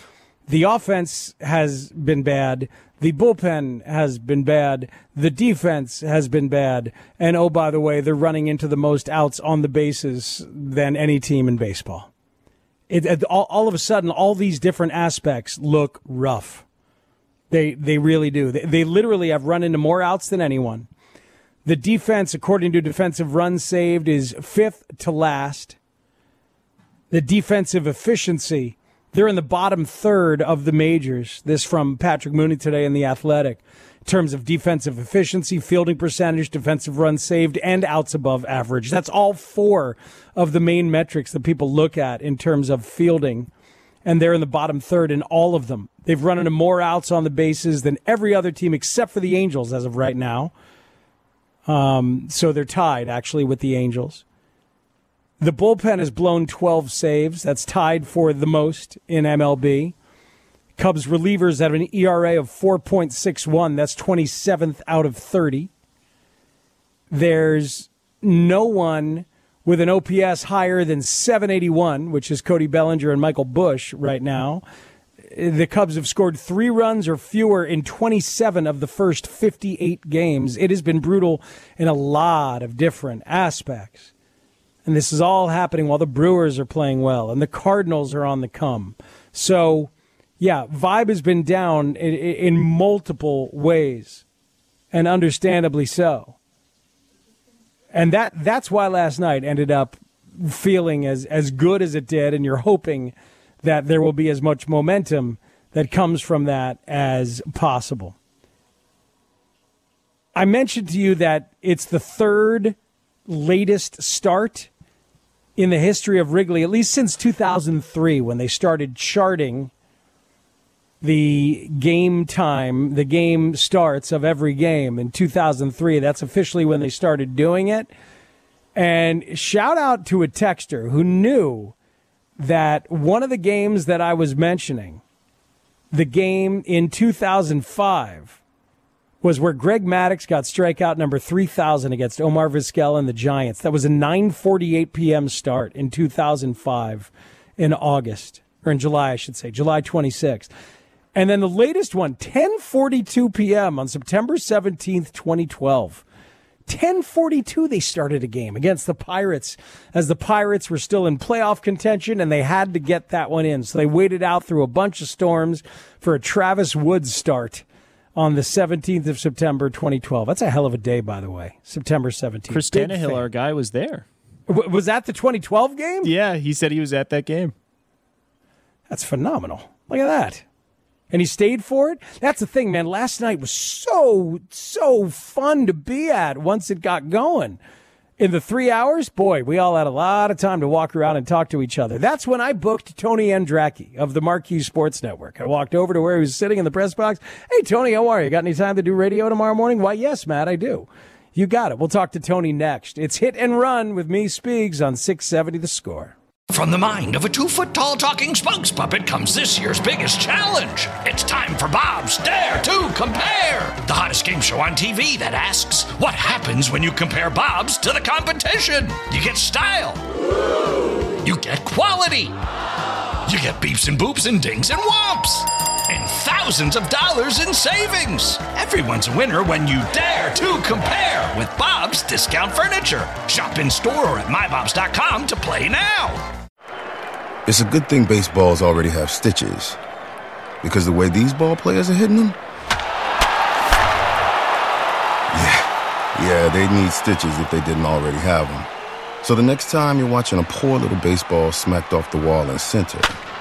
The offense has been bad. The bullpen has been bad. The defense has been bad. And, oh, by the way, they're running into the most outs on the bases than any team in baseball. It, it, all, all of a sudden, all these different aspects look rough. They they really do. They, they literally have run into more outs than anyone. The defense, according to defensive runs saved, is fifth to last. The defensive efficiency, they're in the bottom third of the majors. This from Patrick Mooney today in The Athletic. In terms of defensive efficiency, fielding percentage, defensive runs saved, and outs above average. That's all four of the main metrics that people look at in terms of fielding. And they're in the bottom third in all of them. They've run into more outs on the bases than every other team except for the Angels as of right now. Um, so they're tied, actually, with the Angels. The bullpen has blown twelve saves. That's tied for the most in M L B. Cubs relievers have an E R A of four point six one. That's twenty-seventh out of thirty. There's no one with an O P S higher than seven eighty-one, which is Cody Bellinger and Michael Busch right now. The Cubs have scored three runs or fewer in twenty-seven of the first fifty-eight games. It has been brutal in a lot of different aspects. And this is all happening while the Brewers are playing well and the Cardinals are on the come. So, yeah, vibe has been down in, in multiple ways, and understandably so. And that that's why last night ended up feeling as, as good as it did, and you're hoping that there will be as much momentum that comes from that as possible. I mentioned to you that it's the third latest start in the history of Wrigley, at least since two thousand three, when they started charting the game time, the game starts of every game in two thousand three. That's officially when they started doing it. And shout out to a texter who knew that one of the games that I was mentioning, the game in two thousand five, was where Greg Maddux got strikeout number three thousand against Omar Vizquel and the Giants. That was a nine forty-eight p.m. start in two thousand five in August, or in July, I should say, July twenty-sixth. And then the latest one, ten forty-two p.m. on September seventeenth, twenty twelve. ten forty-two they started a game against the Pirates, as the Pirates were still in playoff contention, and they had to get that one in. So they waited out through a bunch of storms for a Travis Woods start on the seventeenth of September, twenty twelve. That's a hell of a day, by the way, September seventeenth. Chris Tannehill, our guy, was there. W- was that the twenty twelve game? Yeah, he said he was at that game. That's phenomenal. Look at that. And he stayed for it? That's the thing, man. Last night was so, so fun to be at once it got going. In the three hours, boy, we all had a lot of time to walk around and talk to each other. That's when I booked Tony Andracki of the Marquee Sports Network. I walked over to where he was sitting in the press box. Hey, Tony, how are you? Got any time to do radio tomorrow morning? Why, yes, Matt, I do. You got it. We'll talk to Tony next. It's Hit and Run with me, Speegs, on six seventy The Score. From the mind of a two-foot-tall talking spokes puppet comes this year's biggest challenge. It's time for Bob's Dare to Compare, the hottest game show on T V that asks, what happens when you compare Bob's to the competition? You get style. You get quality. You get beeps and boops and dings and whomps. And thousands of dollars in savings. Everyone's a winner when you dare to compare with Bob's Discount Furniture. Shop in store or at my bobs dot com to play now. It's a good thing baseballs already have stitches, because the way these ball players are hitting them, yeah, yeah, they need stitches if they didn't already have them. So the next time you're watching a poor little baseball smacked off the wall in center,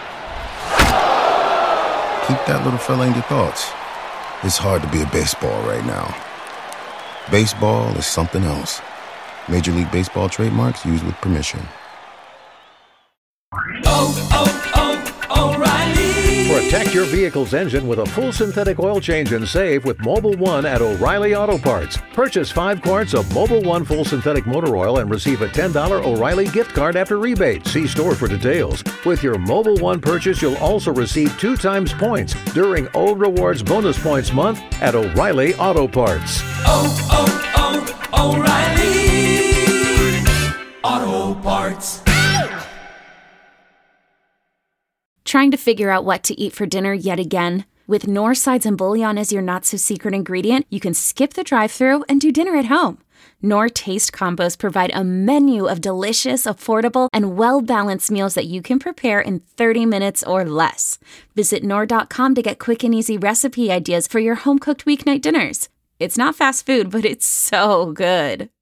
keep that little fella in your thoughts. It's hard to be a baseball right now. Baseball is something else. Major League Baseball trademarks used with permission. Oh, oh, oh, O'Reilly. Protect your vehicle's engine with a full synthetic oil change and save with Mobil one at O'Reilly Auto Parts. Purchase five quarts of Mobil one full synthetic motor oil and receive a ten dollars O'Reilly gift card after rebate. See store for details. With your Mobil one purchase, you'll also receive two times points during O Rewards Bonus Points Month at O'Reilly Auto Parts. Oh, oh, oh, O'Reilly Auto Parts. Trying to figure out what to eat for dinner yet again? With Knorr sides and bouillon as your not-so-secret ingredient, you can skip the drive-thru and do dinner at home. Knorr Taste Combos provide a menu of delicious, affordable, and well-balanced meals that you can prepare in thirty minutes or less. Visit Knorr dot com to get quick and easy recipe ideas for your home-cooked weeknight dinners. It's not fast food, but it's so good.